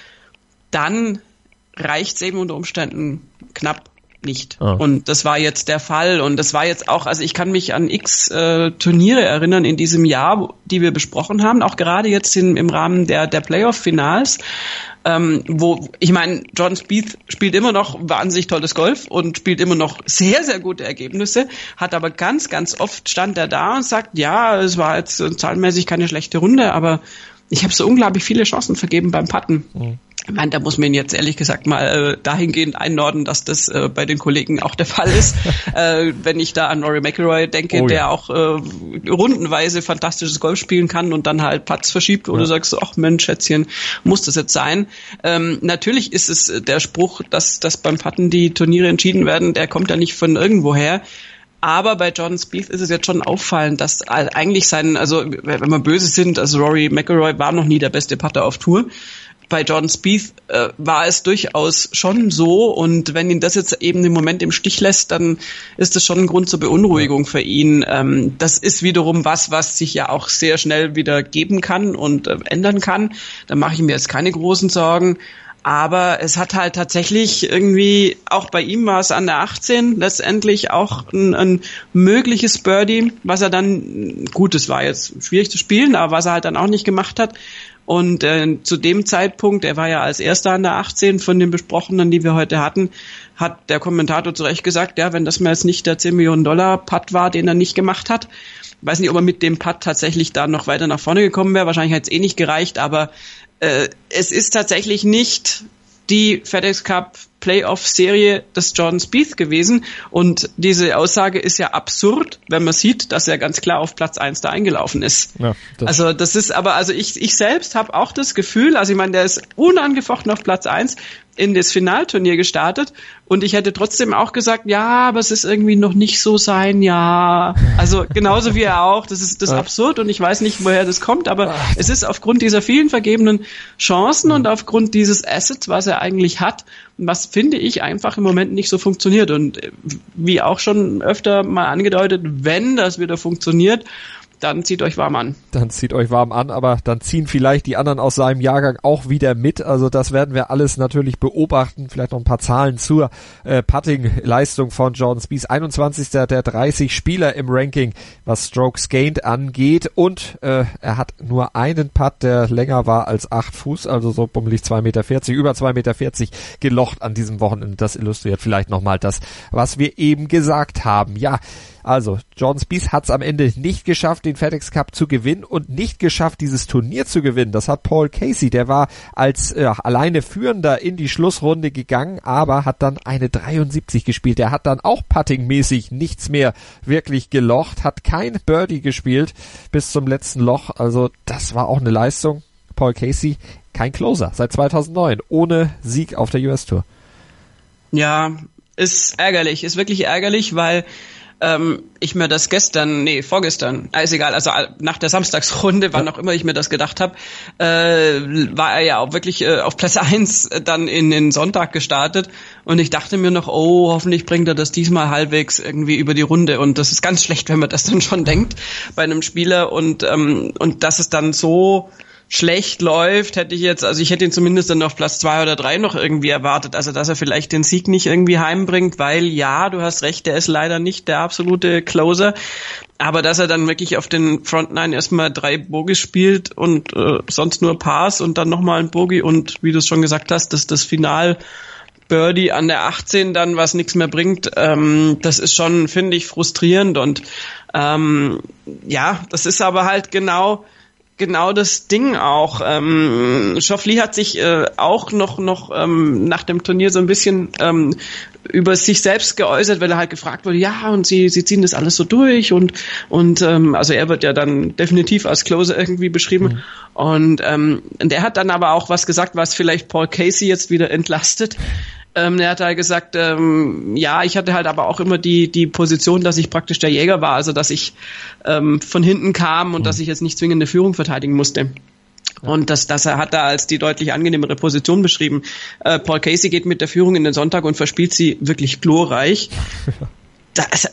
Speaker 3: dann reicht es eben unter Umständen knapp nicht. Oh. Und das war jetzt der Fall und das war jetzt auch, also ich kann mich an x äh, Turniere erinnern in diesem Jahr, die wir besprochen haben, auch gerade jetzt in, im Rahmen der, der Playoff-Finals, ähm, wo, ich meine, Jordan Spieth spielt immer noch wahnsinnig tolles Golf und spielt immer noch sehr, sehr gute Ergebnisse, hat aber ganz, ganz oft stand er da und sagt, ja, es war jetzt äh, zahlenmäßig keine schlechte Runde, aber ich habe so unglaublich viele Chancen vergeben beim Putten. Mhm. Ich meine, da muss man ihn jetzt ehrlich gesagt mal äh, dahingehend einordnen, dass das äh, bei den Kollegen auch der Fall ist. äh, wenn ich da an Rory McIlroy denke, oh, ja. der auch äh, rundenweise fantastisches Golf spielen kann und dann halt Platz verschiebt, wo ja. du sagst, ach Mensch, Schätzchen, muss das jetzt sein? Ähm, natürlich ist es der Spruch, dass, dass beim Putten die Turniere entschieden werden, der kommt ja nicht von irgendwoher. Aber bei Jordan Spieth ist es jetzt schon auffallend, dass eigentlich sein, also wenn wir böse sind, also Rory McIlroy war noch nie der beste Putter auf Tour. Bei Jordan Spieth äh, war es durchaus schon so und wenn ihn das jetzt eben im Moment im Stich lässt, dann ist das schon ein Grund zur Beunruhigung für ihn. Ähm, das ist wiederum was, was sich ja auch sehr schnell wieder geben kann und äh, ändern kann. Da mache ich mir jetzt keine großen Sorgen. Aber es hat halt tatsächlich irgendwie, auch bei ihm war es an der achtzehn letztendlich auch ein, ein mögliches Birdie, was er dann, gut, es war jetzt schwierig zu spielen, aber was er halt dann auch nicht gemacht hat. Und äh, zu dem Zeitpunkt, er war ja als erster an der achtzehn von den besprochenen, die wir heute hatten, hat der Kommentator zu Recht gesagt, ja, wenn das mal jetzt nicht der zehn Millionen Dollar Putt war, den er nicht gemacht hat, ich weiß nicht, ob er mit dem Putt tatsächlich da noch weiter nach vorne gekommen wäre, wahrscheinlich hätte es eh nicht gereicht, aber äh, es ist tatsächlich nicht die FedEx Cup Playoff-Serie des Jordan Spieth gewesen und diese Aussage ist ja absurd, wenn man sieht, dass er ganz klar auf Platz eins da eingelaufen ist. Ja, das also das ist aber, also ich ich selbst habe auch das Gefühl, also ich meine, der ist unangefochten auf Platz eins in das Finalturnier gestartet und ich hätte trotzdem auch gesagt, ja, aber es ist irgendwie noch nicht so sein, ja. Also genauso wie er auch, das ist das ist absurd und ich weiß nicht, woher das kommt, aber es ist aufgrund dieser vielen vergebenen Chancen und aufgrund dieses Assets, was er eigentlich hat, was finde ich einfach im Moment nicht so funktioniert und wie auch schon öfter mal angedeutet, wenn das wieder funktioniert, dann zieht euch warm an.
Speaker 2: Dann zieht euch warm an, aber dann ziehen vielleicht die anderen aus seinem Jahrgang auch wieder mit. Also das werden wir alles natürlich beobachten. Vielleicht noch ein paar Zahlen zur äh, Putting-Leistung von Jordan Spieth. einundzwanzigster der dreißig Spieler im Ranking, was Strokes Gained angeht. Und äh, er hat nur einen Putt, der länger war als acht Fuß, also so bummelig zwei Meter vierzig, über zwei Meter vierzig gelocht an diesem Wochenende. Das illustriert vielleicht nochmal das, was wir eben gesagt haben. Ja, also Jordan Spieth hat es am Ende nicht geschafft, den FedEx Cup zu gewinnen und nicht geschafft, dieses Turnier zu gewinnen. Das hat Paul Casey, der war als äh, alleine Führender in die Schlussrunde gegangen, aber hat dann eine dreiundsiebzig gespielt. Der hat dann auch puttingmäßig nichts mehr wirklich gelocht, hat kein Birdie gespielt bis zum letzten Loch. Also das war auch eine Leistung. Paul Casey, kein Closer seit zweitausendneun, ohne Sieg auf der U S Tour.
Speaker 3: Ja, ist ärgerlich, ist wirklich ärgerlich, weil ähm, ich mir das gestern, nee, vorgestern, ah, ist egal, also nach der Samstagsrunde, wann auch immer ich mir das gedacht habe, äh, war er ja auch wirklich äh, auf Platz eins dann in den Sonntag gestartet und ich dachte mir noch, oh, hoffentlich bringt er das diesmal halbwegs irgendwie über die Runde und das ist ganz schlecht, wenn man das dann schon denkt bei einem Spieler und ähm, und dass es dann so schlecht läuft, hätte ich jetzt, also ich hätte ihn zumindest dann auf Platz zwei oder drei noch irgendwie erwartet, also dass er vielleicht den Sieg nicht irgendwie heimbringt, weil ja, du hast recht, der ist leider nicht der absolute Closer, aber dass er dann wirklich auf den Front Nine erstmal drei Bogies spielt und äh, sonst nur Pars und dann nochmal ein Bogie und wie du es schon gesagt hast, dass das Final Birdie an der achtzehn dann, was nichts mehr bringt, ähm, das ist schon, finde ich, frustrierend und ähm, ja, das ist aber halt genau Genau das Ding auch. Ähm, Schauffele hat sich äh, auch noch noch ähm, nach dem Turnier so ein bisschen ähm, über sich selbst geäußert, weil er halt gefragt wurde, ja, und sie sie ziehen das alles so durch und und ähm, also er wird ja dann definitiv als Closer irgendwie beschrieben mhm. und ähm, der hat dann aber auch was gesagt, was vielleicht Paul Casey jetzt wieder entlastet. Ähm, er hat halt gesagt, ähm, ja, ich hatte halt aber auch immer die die Position, dass ich praktisch der Jäger war, also dass ich ähm, von hinten kam und mhm. dass ich jetzt nicht zwingend eine Führung verteidigen musste. Ja. Und das, das hat er als die deutlich angenehmere Position beschrieben. Äh, Paul Casey geht mit der Führung in den Sonntag und verspielt sie wirklich glorreich. Das, äh,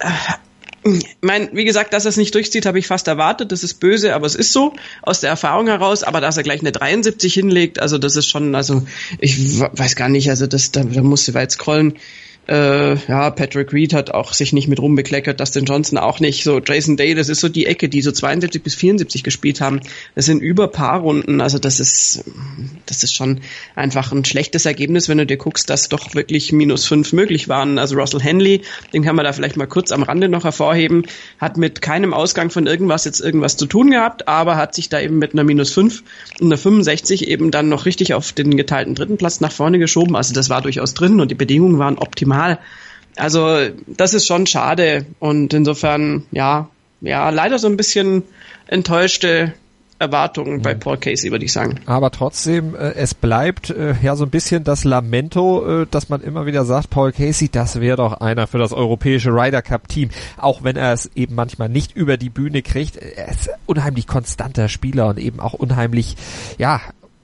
Speaker 3: ich meine, wie gesagt, dass er es nicht durchzieht, habe ich fast erwartet. Das ist böse, aber es ist so, aus der Erfahrung heraus. Aber dass er gleich eine dreiundsiebzig hinlegt, also das ist schon, also ich weiß gar nicht, also das, da, da musst du weit scrollen. Äh, ja, Patrick Reed hat auch sich nicht mit rumbekleckert, Dustin Johnson auch nicht. So Jason Day, das ist so die Ecke, die so zweiundsiebzig bis vierundsiebzig gespielt haben. Das sind über Paarrunden, also das ist das ist schon einfach ein schlechtes Ergebnis, wenn du dir guckst, dass doch wirklich minus fünf möglich waren. Also Russell Henley, den kann man da vielleicht mal kurz am Rande noch hervorheben, hat mit keinem Ausgang von irgendwas jetzt irgendwas zu tun gehabt, aber hat sich da eben mit einer minus fünf und einer fünfundsechzig eben dann noch richtig auf den geteilten dritten Platz nach vorne geschoben. Also das war durchaus drin und die Bedingungen waren optimal. Also das ist schon schade und insofern, ja, ja, leider so ein bisschen enttäuschte Erwartungen bei Paul Casey, würde ich sagen.
Speaker 2: Aber trotzdem, äh, es bleibt äh, ja so ein bisschen das Lamento, äh, dass man immer wieder sagt, Paul Casey, das wäre doch einer für das europäische Ryder Cup Team, auch wenn er es eben manchmal nicht über die Bühne kriegt. Er ist ein unheimlich konstanter Spieler und eben auch unheimlich, ja,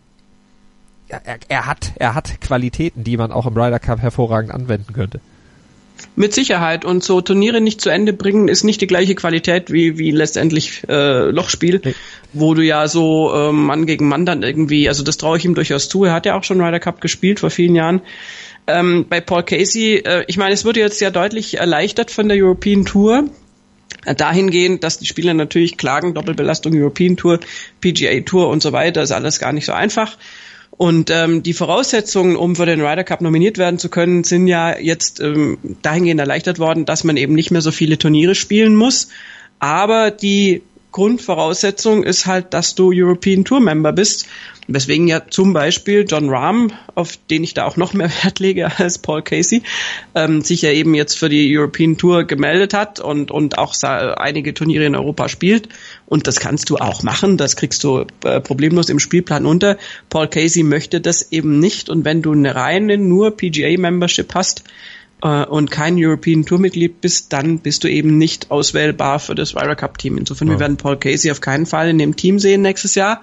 Speaker 2: Er, er hat er hat Qualitäten, die man auch im Ryder Cup hervorragend anwenden könnte.
Speaker 3: Mit Sicherheit. Und so Turniere nicht zu Ende bringen, ist nicht die gleiche Qualität wie wie letztendlich äh, Lochspiel, nee. Wo du ja so äh, Mann gegen Mann dann irgendwie, also das traue ich ihm durchaus zu. Er hat ja auch schon Ryder Cup gespielt vor vielen Jahren. Ähm, bei Paul Casey, äh, ich meine, es wurde jetzt ja deutlich erleichtert von der European Tour. Dahingehend, dass die Spieler natürlich klagen, Doppelbelastung European Tour, P G A Tour und so weiter, ist alles gar nicht so einfach. Und ähm, die Voraussetzungen, um für den Ryder Cup nominiert werden zu können, sind ja jetzt ähm, dahingehend erleichtert worden, dass man eben nicht mehr so viele Turniere spielen muss. Aber die Grundvoraussetzung ist halt, dass du European Tour Member bist. Weswegen ja zum Beispiel Jon Rahm, auf den ich da auch noch mehr Wert lege als Paul Casey, ähm, sich ja eben jetzt für die European Tour gemeldet hat und und auch einige Turniere in Europa spielt. Und das kannst du auch machen, das kriegst du äh, problemlos im Spielplan unter. Paul Casey möchte das eben nicht. Und wenn du eine reine nur P G A-Membership hast äh, und kein European Tour-Mitglied bist, dann bist du eben nicht auswählbar für das Ryder Cup-Team. Insofern, ja. Wir werden Paul Casey auf keinen Fall in dem Team sehen nächstes Jahr.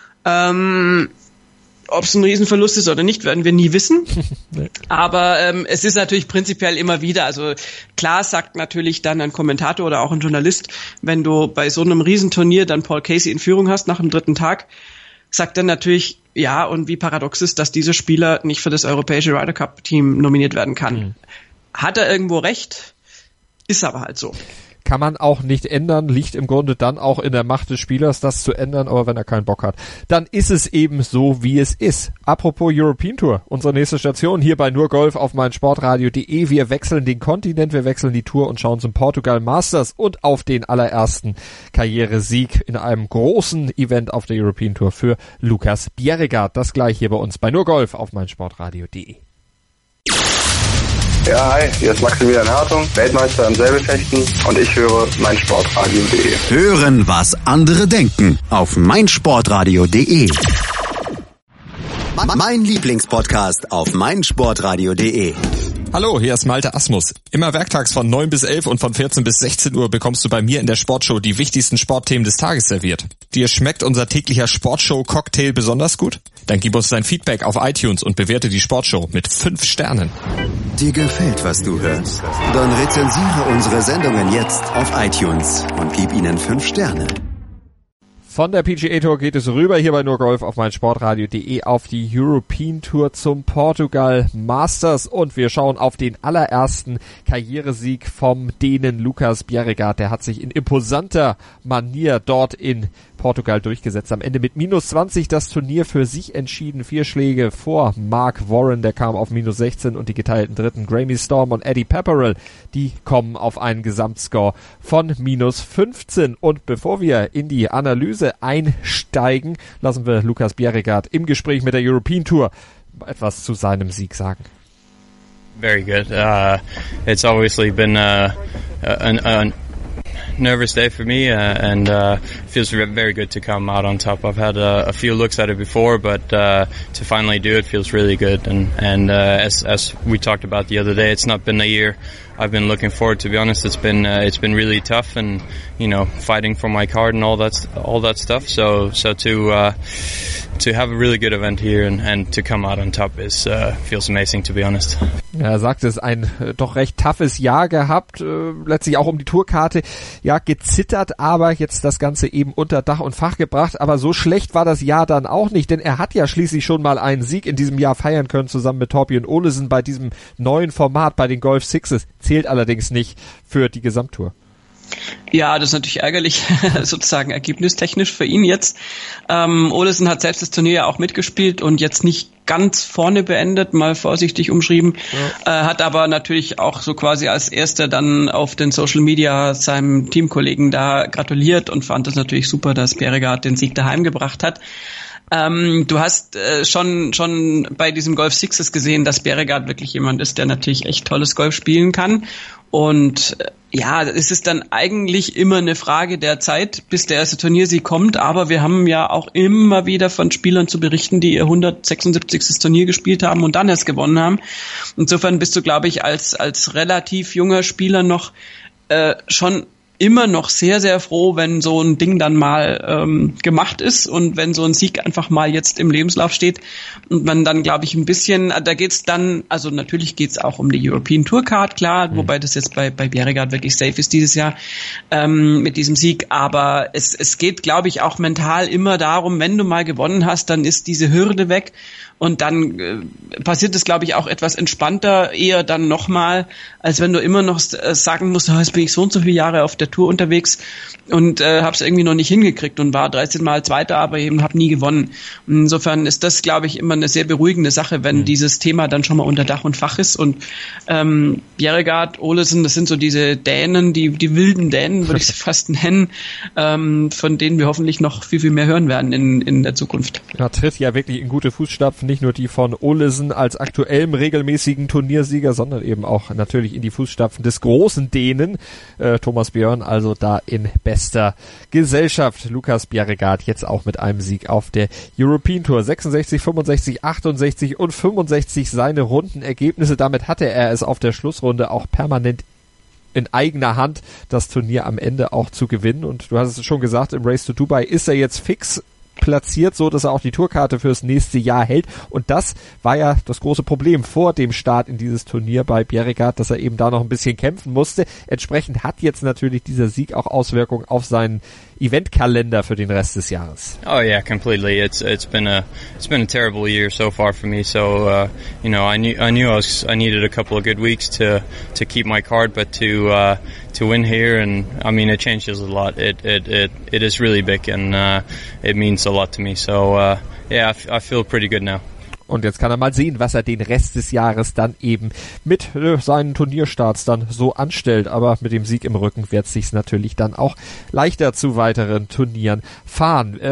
Speaker 3: Ähm, ob es ein Riesenverlust ist oder nicht, werden wir nie wissen. Nee. Aber ähm, es ist natürlich prinzipiell immer wieder, also klar sagt natürlich dann ein Kommentator oder auch ein Journalist, wenn du bei so einem Riesenturnier dann Paul Casey in Führung hast nach dem dritten Tag, sagt dann natürlich, ja, und wie paradox ist, dass dieser Spieler nicht für das europäische Ryder Cup Team nominiert werden kann. Mhm. Hat er irgendwo recht? Ist aber halt so.
Speaker 2: Kann man auch nicht ändern, liegt im Grunde dann auch in der Macht des Spielers, das zu ändern, aber wenn er keinen Bock hat, dann ist es eben so, wie es ist. Apropos European Tour, unsere nächste Station hier bei Nur Golf auf meinsportradio punkt de. Wir wechseln den Kontinent, wir wechseln die Tour und schauen zum Portugal Masters und auf den allerersten Karrieresieg in einem großen Event auf der European Tour für Lucas Bjerregaard. Das gleich hier bei uns bei Nur Golf auf meinsportradio punkt de.
Speaker 8: Ja, hi, hier ist Maximilian Hartung, Weltmeister im Säbelfechten und ich höre meinsportradio punkt de.
Speaker 1: Hören, was andere denken auf meinsportradio punkt de. Mein Lieblingspodcast auf meinsportradio punkt de.
Speaker 9: Hallo, hier ist Malte Asmus. Immer werktags von neun bis elf und von vierzehn bis sechzehn Uhr bekommst du bei mir in der Sportshow die wichtigsten Sportthemen des Tages serviert. Dir schmeckt unser täglicher Sportshow-Cocktail besonders gut? Dann gib uns dein Feedback auf iTunes und bewerte die Sportshow mit fünf Sternen.
Speaker 1: Dir gefällt, was du hörst? Dann rezensiere unsere Sendungen jetzt auf iTunes und gib ihnen fünf Sterne.
Speaker 2: Von der P G A Tour geht es rüber hier bei nur Golf auf meinsportradio punkt de auf die European Tour zum Portugal Masters und wir schauen auf den allerersten Karrieresieg vom Dänen Lucas Bjerregaard. Der hat sich in imposanter Manier dort in Portugal durchgesetzt. Am Ende mit minus zwanzig das Turnier für sich entschieden. Vier Schläge vor Mark Warren, der kam auf minus sechzehn und die geteilten Dritten Graeme Storm und Eddie Pepperell, die kommen auf einen Gesamtscore von minus fünfzehn. Und bevor wir in die Analyse einsteigen, lassen wir Lucas Bjerregaard im Gespräch mit der European Tour etwas zu seinem Sieg sagen.
Speaker 10: Very good. Uh, it's obviously been uh, an, an nervous day for me, uh, and uh, feels very good to come out on top. I've had a, a few looks at it before, but uh, to finally do it feels really good. And and uh, as as we talked about the other day, it's not been a year I've been looking forward. To be honest, it's been uh, it's been really tough, and you know, fighting for my card and all that all that stuff. So so to uh, to have a really good event here and and to come out on top is uh, feels amazing, to be honest.
Speaker 2: Ja, er sagt es, ein äh, doch recht toughes Jahr gehabt, äh, letztlich auch um die Tourkarte, ja, gezittert, aber jetzt das Ganze eben unter Dach und Fach gebracht, aber so schlecht war das Jahr dann auch nicht, denn er hat ja schließlich schon mal einen Sieg in diesem Jahr feiern können, zusammen mit Thorbjørn Olesen bei diesem neuen Format bei den Golf Sixes, zählt allerdings nicht für die Gesamttour.
Speaker 3: Ja, das ist natürlich ärgerlich, sozusagen ergebnistechnisch für ihn jetzt. Ähm, Olesen hat selbst das Turnier ja auch mitgespielt und jetzt nicht ganz vorne beendet, mal vorsichtig umschrieben, ja. äh, hat aber natürlich auch so quasi als Erster dann auf den Social Media seinem Teamkollegen da gratuliert und fand das natürlich super, dass Bjerregaard den Sieg daheim gebracht hat. Ähm, du hast äh, schon schon bei diesem Golf Sixes gesehen, dass Bjerregaard wirklich jemand ist, der natürlich echt tolles Golf spielen kann. Und äh, ja, es ist dann eigentlich immer eine Frage der Zeit, bis der erste Turniersieg kommt. Aber wir haben ja auch immer wieder von Spielern zu berichten, die ihr hundertsechsundsiebzigstes Turnier gespielt haben und dann erst gewonnen haben. Insofern bist du, glaube ich, als als relativ junger Spieler noch äh, schon immer noch sehr, sehr froh, wenn so ein Ding dann mal ähm, gemacht ist und wenn so ein Sieg einfach mal jetzt im Lebenslauf steht und man dann, glaube ich, ein bisschen, da geht's dann, also natürlich geht's auch um die European Tour Card, klar, mhm. wobei das jetzt bei bei Bjerregaard wirklich safe ist dieses Jahr ähm, mit diesem Sieg, aber es es geht, glaube ich, auch mental immer darum, wenn du mal gewonnen hast, dann ist diese Hürde weg. Und dann äh, passiert es, glaube ich, auch etwas entspannter, eher dann nochmal, als wenn du immer noch äh, sagen musst, oh, jetzt bin ich so und so viele Jahre auf der Tour unterwegs und äh, habe es irgendwie noch nicht hingekriegt und war dreizehn Mal Zweiter, aber eben habe nie gewonnen. Und insofern ist das, glaube ich, immer eine sehr beruhigende Sache, wenn mhm. dieses Thema dann schon mal unter Dach und Fach ist. Und ähm, Bjerregaard, Olesen, das sind so diese Dänen, die die wilden Dänen, würde ich sie fast nennen, ähm, von denen wir hoffentlich noch viel, viel mehr hören werden in in der Zukunft.
Speaker 2: Ja, tritt ja wirklich in gute Fußstapfen. Nicht nur die von Olesen als aktuellem regelmäßigen Turniersieger, sondern eben auch natürlich in die Fußstapfen des großen Dänen, äh, Thomas Björn, also da in bester Gesellschaft. Lucas Bjerregaard jetzt auch mit einem Sieg auf der European Tour. sechsundsechzig, fünfundsechzig, achtundsechzig und fünfundsechzig seine Rundenergebnisse. Damit hatte er es auf der Schlussrunde auch permanent in eigener Hand, das Turnier am Ende auch zu gewinnen. Und du hast es schon gesagt, im Race to Dubai ist er jetzt fix platziert, so dass er auch die Tourkarte fürs nächste Jahr hält. Und das war ja das große Problem vor dem Start in dieses Turnier bei Bjerregaard, dass er eben da noch ein bisschen kämpfen musste. Entsprechend hat jetzt natürlich dieser Sieg auch Auswirkungen auf seinen Eventkalender für den Rest des Jahres.
Speaker 10: Oh yeah, completely. It's it's been a it's been a terrible year so far for me. So uh, you know, I knew I knew I was I needed a couple of good weeks to to keep my card, but to uh, to win here, and I mean, it changes a lot. It it it it is really big, and uh, it means a lot to me. So uh, yeah, I, f- I feel pretty good now.
Speaker 2: Und jetzt kann er mal sehen, was er den Rest des Jahres dann eben mit äh, seinen Turnierstarts dann so anstellt. Aber mit dem Sieg im Rücken wird es sich natürlich dann auch leichter zu weiteren Turnieren fahren. Äh,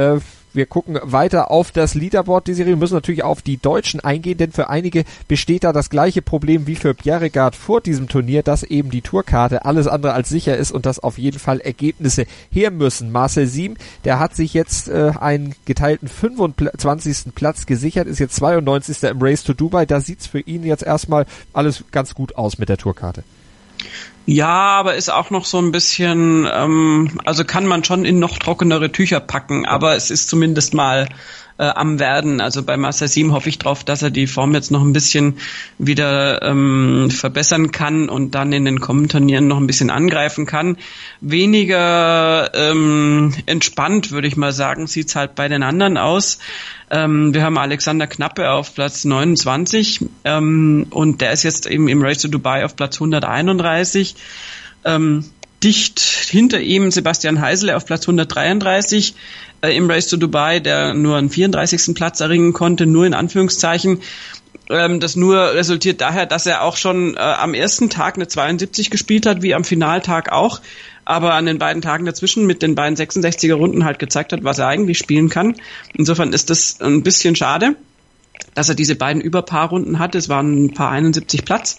Speaker 2: wir gucken weiter auf das Leaderboard, die Serie. Wir müssen natürlich auf die Deutschen eingehen, denn für einige besteht da das gleiche Problem wie für Bjerregaard vor diesem Turnier, dass eben die Tourkarte alles andere als sicher ist und dass auf jeden Fall Ergebnisse her müssen. Marcel Siem, der hat sich jetzt äh, einen geteilten fünfundzwanzigsten Platz gesichert, ist jetzt zweiundneunzigster im Race to Dubai. Da sieht's für ihn jetzt erstmal alles ganz gut aus mit der Tourkarte.
Speaker 3: Ja, aber ist auch noch so ein bisschen, ähm, also kann man schon in noch trockenere Tücher packen, aber es ist zumindest mal äh, am Werden. Also bei Marcel Siem hoffe ich drauf, dass er die Form jetzt noch ein bisschen wieder ähm, verbessern kann und dann in den kommenden Turnieren noch ein bisschen angreifen kann. Weniger ähm, entspannt, würde ich mal sagen, sieht's halt bei den anderen aus. Ähm, wir haben Alexander Knappe auf Platz neunundzwanzig ähm, und der ist jetzt eben im Race to Dubai auf Platz hunderteinunddreißig. Ähm, dicht hinter ihm Sebastian Heisele auf Platz hundertdreiunddreißig äh, im Race to Dubai, der nur einen vierunddreißigsten Platz erringen konnte, nur in Anführungszeichen. Ähm, das nur resultiert daher, dass er auch schon äh, am ersten Tag eine zweiundsiebzig gespielt hat, wie am Finaltag auch, aber an den beiden Tagen dazwischen mit den beiden sechsundsechziger Runden halt gezeigt hat, was er eigentlich spielen kann. Insofern ist das ein bisschen schade, dass er diese beiden Überpaarrunden hatte. Es waren ein paar einundsiebzig Platz.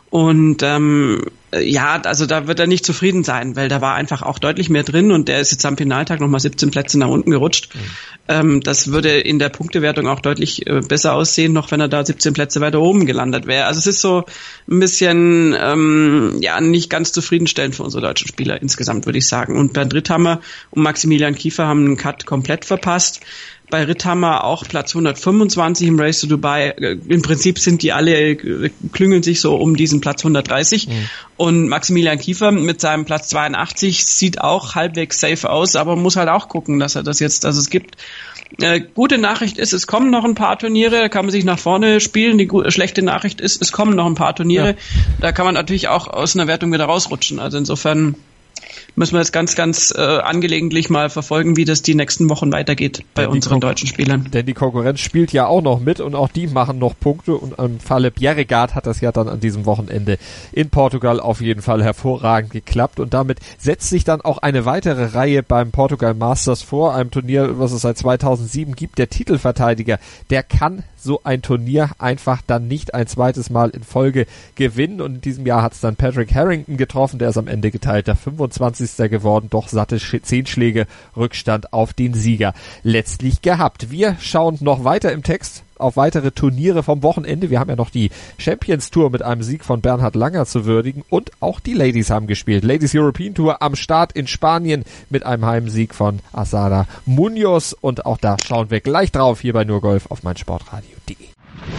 Speaker 3: Und ähm, ja, also da wird er nicht zufrieden sein, weil da war einfach auch deutlich mehr drin und der ist jetzt am Finaltag nochmal siebzehn Plätze nach unten gerutscht. Mhm. Ähm, das würde in der Punktewertung auch deutlich äh, besser aussehen, noch wenn er da siebzehn Plätze weiter oben gelandet wäre. Also es ist so ein bisschen ähm, ja nicht ganz zufriedenstellend für unsere deutschen Spieler insgesamt, würde ich sagen. Und Bernd Ritthammer und Maximilian Kiefer haben einen Cut komplett verpasst. Bei Ritthammer auch Platz hundertfünfundzwanzig im Race to Dubai. Im Prinzip sind die alle, klüngeln sich so um diesen Platz hundertdreißig. Mhm. Und Maximilian Kiefer mit seinem Platz zweiundachtzig sieht auch halbwegs safe aus, aber muss halt auch gucken, dass er das jetzt, dass es gibt. Äh, gute Nachricht ist, es kommen noch ein paar Turniere, da kann man sich nach vorne spielen. Die gute, schlechte Nachricht ist, es kommen noch ein paar Turniere. Ja. Da kann man natürlich auch aus einer Wertung wieder rausrutschen. Also insofern müssen wir jetzt ganz, ganz äh, angelegentlich mal verfolgen, wie das die nächsten Wochen weitergeht bei denn unseren Kon- deutschen Spielern.
Speaker 2: Denn die Konkurrenz spielt ja auch noch mit und auch die machen noch Punkte und im Falle Bjerregaard hat das ja dann an diesem Wochenende in Portugal auf jeden Fall hervorragend geklappt und damit setzt sich dann auch eine weitere Reihe beim Portugal Masters vor, einem Turnier, was es seit zweitausendsieben gibt. Der Titelverteidiger, der kann so ein Turnier einfach dann nicht ein zweites Mal in Folge gewinnen und in diesem Jahr hat es dann Patrick Harrington getroffen, der ist am Ende geteilter fünfundzwanzigster geworden, doch satte zehn Schläge Rückstand auf den Sieger letztlich gehabt. Wir schauen noch weiter im Text auf weitere Turniere vom Wochenende. Wir haben ja noch die Champions Tour mit einem Sieg von Bernhard Langer zu würdigen und auch die Ladies haben gespielt. Ladies European Tour am Start in Spanien mit einem Heimsieg von Azara Munoz und auch da schauen wir gleich drauf hier bei Nur Golf auf meinsportradio punkt de.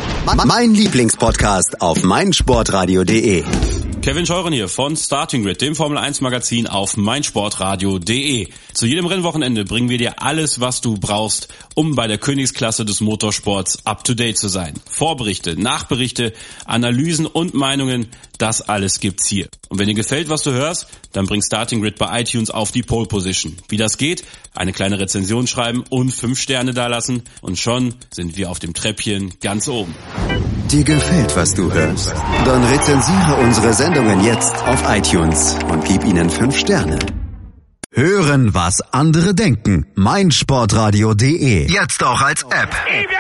Speaker 1: Mein Lieblingspodcast auf meinsportradio punkt de.
Speaker 11: Kevin Scheuren hier von Starting Grid, dem Formel eins Magazin auf meinsportradio punkt de. Zu jedem Rennwochenende bringen wir dir alles, was du brauchst, um bei der Königsklasse des Motorsports up to date zu sein. Vorberichte, Nachberichte, Analysen und Meinungen, das alles gibt's hier. Und wenn dir gefällt, was du hörst, dann bring Starting Grid bei iTunes auf die Pole Position. Wie das geht? Eine kleine Rezension schreiben und fünf Sterne dalassen und schon sind wir auf dem Treppchen ganz oben.
Speaker 1: Dir gefällt, was du hörst? Dann rezensiere unsere Sendungen jetzt auf iTunes und gib ihnen fünf Sterne. Hören, was andere denken. meinsportradio punkt de. Jetzt auch als App.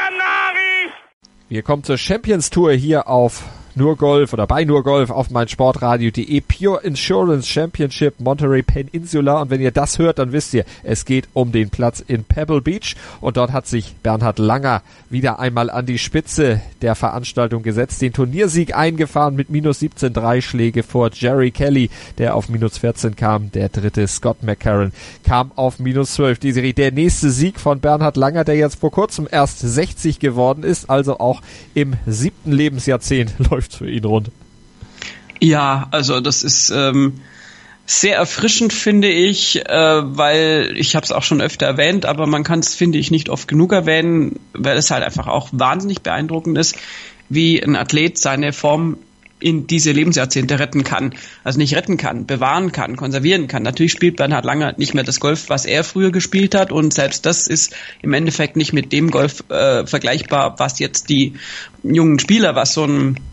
Speaker 2: Wir kommen zur Champions Tour hier auf Nur Golf oder bei Nur Golf auf meinsportradio punkt de. Pure Insurance Championship Monterey Peninsula. Und wenn ihr das hört, dann wisst ihr, es geht um den Platz in Pebble Beach. Und dort hat sich Bernhard Langer wieder einmal an die Spitze der Veranstaltung gesetzt. Den Turniersieg eingefahren mit minus siebzehn drei Schläge vor Jerry Kelly, der auf minus vierzehn kam. Der dritte Scott McCarron kam auf minus zwölf. Die Serie, der nächste Sieg von Bernhard Langer, der jetzt vor kurzem erst sechzig geworden ist, also auch im siebten Lebensjahrzehnt läuft für ihn rund.
Speaker 3: Ja, also das ist ähm, sehr erfrischend, finde ich, äh, weil ich habe es auch schon öfter erwähnt, aber man kann es, finde ich, nicht oft genug erwähnen, weil es halt einfach auch wahnsinnig beeindruckend ist, wie ein Athlet seine Form in diese Lebensjahrzehnte retten kann. Also nicht retten kann, bewahren kann, konservieren kann. Natürlich spielt Bernhard Langer nicht mehr das Golf, was er früher gespielt hat und selbst das ist im Endeffekt nicht mit dem Golf äh, vergleichbar, was jetzt die jungen Spieler, was so ein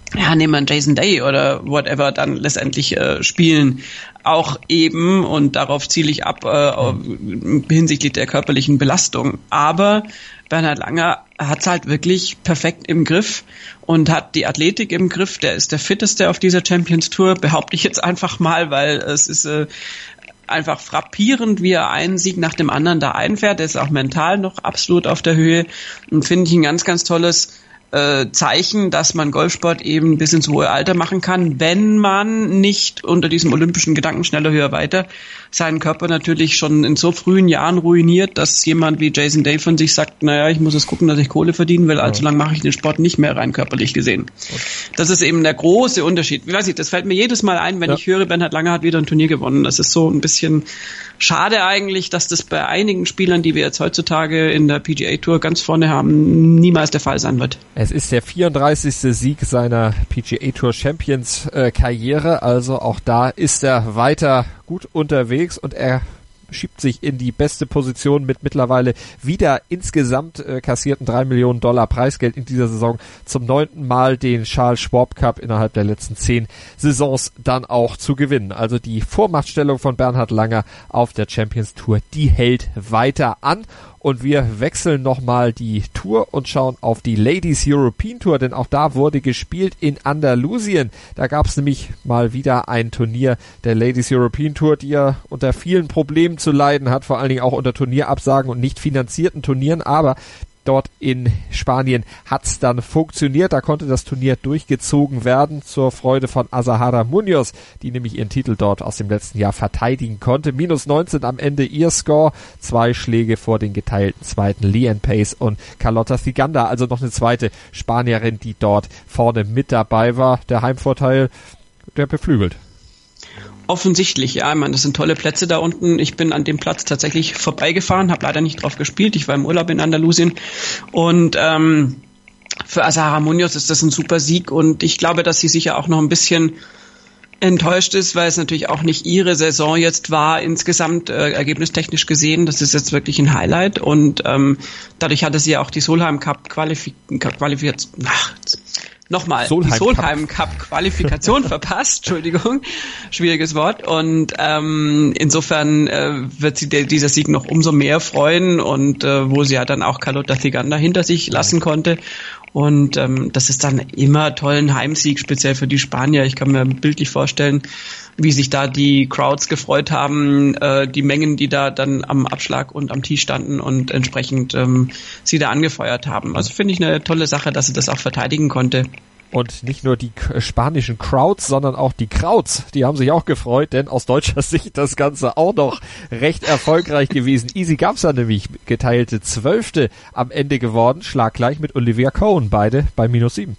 Speaker 3: ja, nehmen wir einen Jason Day oder whatever dann letztendlich äh, spielen. Auch eben, und darauf ziele ich ab, äh, hinsichtlich der körperlichen Belastung. Aber Bernhard Langer hat es halt wirklich perfekt im Griff und hat die Athletik im Griff. Der ist der fitteste auf dieser Champions Tour, behaupte ich jetzt einfach mal, weil es ist äh, einfach frappierend, wie er einen Sieg nach dem anderen da einfährt. Der ist auch mental noch absolut auf der Höhe und finde ich ein ganz, ganz tolles äh, Zeichen, dass man Golfsport eben bis ins hohe Alter machen kann, wenn man nicht unter diesem olympischen Gedanken schneller, höher, weiter seinen Körper natürlich schon in so frühen Jahren ruiniert, dass jemand wie Jason Day von sich sagt, naja, ich muss jetzt gucken, dass ich Kohle verdienen will, allzu lang mache ich den Sport nicht mehr rein körperlich gesehen. Das ist eben der große Unterschied. Ich weiß nicht, das fällt mir jedes Mal ein, wenn ja. ich höre, Bernhard Langer hat wieder ein Turnier gewonnen. Das ist so ein bisschen schade eigentlich, dass das bei einigen Spielern, die wir jetzt heutzutage in der P G A Tour ganz vorne haben, niemals der Fall sein wird.
Speaker 2: Es ist der vierunddreißigste Sieg seiner P G A Tour Champions äh, Karriere, also auch da ist er weiter gut unterwegs und er schiebt sich in die beste Position mit mittlerweile wieder insgesamt äh, kassierten drei Millionen Dollar Preisgeld in dieser Saison, zum neunten Mal den Charles Schwab Cup innerhalb der letzten zehn Saisons dann auch zu gewinnen. Also die Vormachtstellung von Bernhard Langer auf der Champions Tour, die hält weiter an. Und wir wechseln nochmal die Tour und schauen auf die Ladies European Tour, denn auch da wurde gespielt in Andalusien. Da gab es nämlich mal wieder ein Turnier der Ladies European Tour, die ja unter vielen Problemen zu leiden hat, vor allen Dingen auch unter Turnierabsagen und nicht finanzierten Turnieren, aber dort in Spanien hat's dann funktioniert. Da konnte das Turnier durchgezogen werden zur Freude von Azahara Munoz, die nämlich ihren Titel dort aus dem letzten Jahr verteidigen konnte. minus neunzehn am Ende ihr Score. Zwei Schläge vor den geteilten zweiten Leanne Pace und Carlota Ciganda. Also noch eine zweite Spanierin, die dort vorne mit dabei war. Der Heimvorteil, der beflügelt.
Speaker 3: Offensichtlich, ja. Ich meine, das sind tolle Plätze da unten. Ich bin an dem Platz tatsächlich vorbeigefahren, habe leider nicht drauf gespielt. Ich war im Urlaub in Andalusien. Und ähm, für Azahara Munoz ist das ein super Sieg. Und ich glaube, dass sie sicher auch noch ein bisschen enttäuscht ist, weil es natürlich auch nicht ihre Saison jetzt war, insgesamt äh, ergebnistechnisch gesehen. Das ist jetzt wirklich ein Highlight. Und ähm, dadurch hatte sie auch die Solheim Cup Qualifikation. Ach, Nochmal, Solheim die Solheim Cup, Cup Qualifikation verpasst, Entschuldigung, schwieriges Wort. Und ähm, insofern äh, wird sie de- dieser Sieg noch umso mehr freuen und äh, wo sie ja dann auch Carlota Ciganda hinter sich lassen konnte. Und ähm, das ist dann immer toll, ein Heimsieg, speziell für die Spanier. Ich kann mir bildlich vorstellen, wie sich da die Crowds gefreut haben, äh, die Mengen, die da dann am Abschlag und am Tee standen und entsprechend ähm, sie da angefeuert haben. Also finde ich eine tolle Sache, dass sie das auch verteidigen konnte.
Speaker 2: Und nicht nur die spanischen Crowds, sondern auch die Krauts, die haben sich auch gefreut, denn aus deutscher Sicht das Ganze auch noch recht erfolgreich gewesen. Easy Gamsa nämlich geteilte Zwölfte am Ende geworden, schlaggleich mit Olivia Cohen, beide bei minus sieben.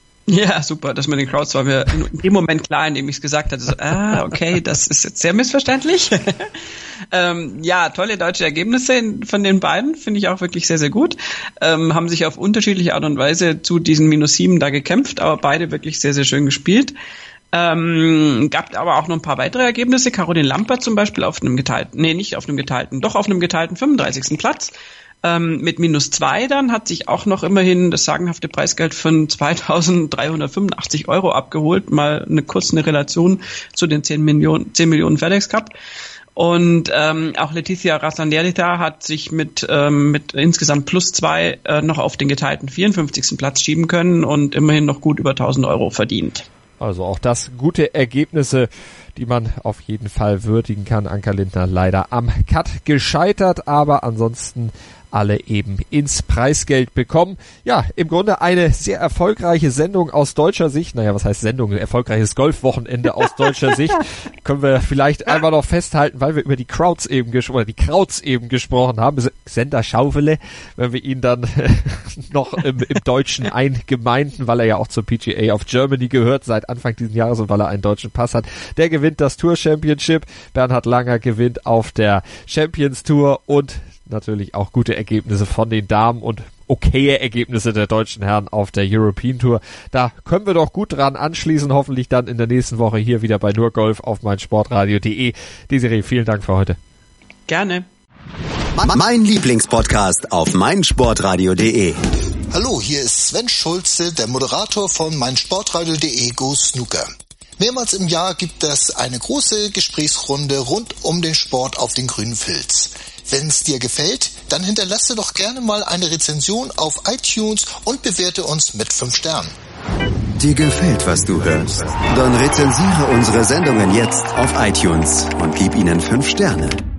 Speaker 3: Ja, super, das mit den Crowds war mir in dem Moment klar, in dem ich es gesagt hatte. So, ah, okay, das ist jetzt sehr missverständlich. ähm, ja, tolle deutsche Ergebnisse von den beiden, finde ich auch wirklich sehr, sehr gut. Ähm, haben sich auf unterschiedliche Art und Weise zu diesen minus sieben da gekämpft, aber beide wirklich sehr, sehr schön gespielt. Ähm, gab aber auch noch ein paar weitere Ergebnisse. Caroline Lampert zum Beispiel auf einem geteilten, nee, nicht auf einem geteilten, doch auf einem geteilten fünfunddreißigsten Platz. Ähm, mit minus zwei dann hat sich auch noch immerhin das sagenhafte Preisgeld von zweitausenddreihundertfünfundachtzig Euro abgeholt. Mal eine kurze eine Relation zu den zehn Millionen, zehn Millionen FedEx Cup. Und ähm, auch Letizia Rasanderita hat sich mit ähm, mit insgesamt plus zwei äh, noch auf den geteilten vierundfünfzigsten Platz schieben können und immerhin noch gut über tausend Euro verdient.
Speaker 2: Also auch das gute Ergebnisse, die man auf jeden Fall würdigen kann. Anka Lindner leider am Cut gescheitert, aber ansonsten alle eben ins Preisgeld bekommen. Ja, im Grunde eine sehr erfolgreiche Sendung aus deutscher Sicht. Naja, was heißt Sendung? Ein erfolgreiches Golfwochenende aus deutscher Sicht. Können wir vielleicht einmal noch festhalten, weil wir über die Crowds eben gesprochen, oder die Krauts eben gesprochen haben. Sender Schaufele, wenn wir ihn dann noch im, im Deutschen eingemeinden, weil er ja auch zur P G A of Germany gehört seit Anfang dieses Jahres und weil er einen deutschen Pass hat. Der gewinnt das Tour Championship. Bernhard Langer gewinnt auf der Champions Tour und natürlich auch gute Ergebnisse von den Damen und okaye Ergebnisse der deutschen Herren auf der European Tour. Da können wir doch gut dran anschließen, hoffentlich dann in der nächsten Woche hier wieder bei Nur Golf auf meinsportradio punkt de. Desiree, vielen Dank für heute.
Speaker 3: Gerne.
Speaker 1: Mein Lieblingspodcast auf meinsportradio punkt de.
Speaker 12: Hallo, hier ist Sven Schulze, der Moderator von meinsportradio.de Go Snooker. Mehrmals im Jahr gibt es eine große Gesprächsrunde rund um den Sport auf den grünen Filz. Wenn es dir gefällt, dann hinterlasse doch gerne mal eine Rezension auf iTunes und bewerte uns mit fünf Sternen.
Speaker 1: Dir gefällt, was du hörst? Dann rezensiere unsere Sendungen jetzt auf iTunes und gib ihnen fünf Sterne.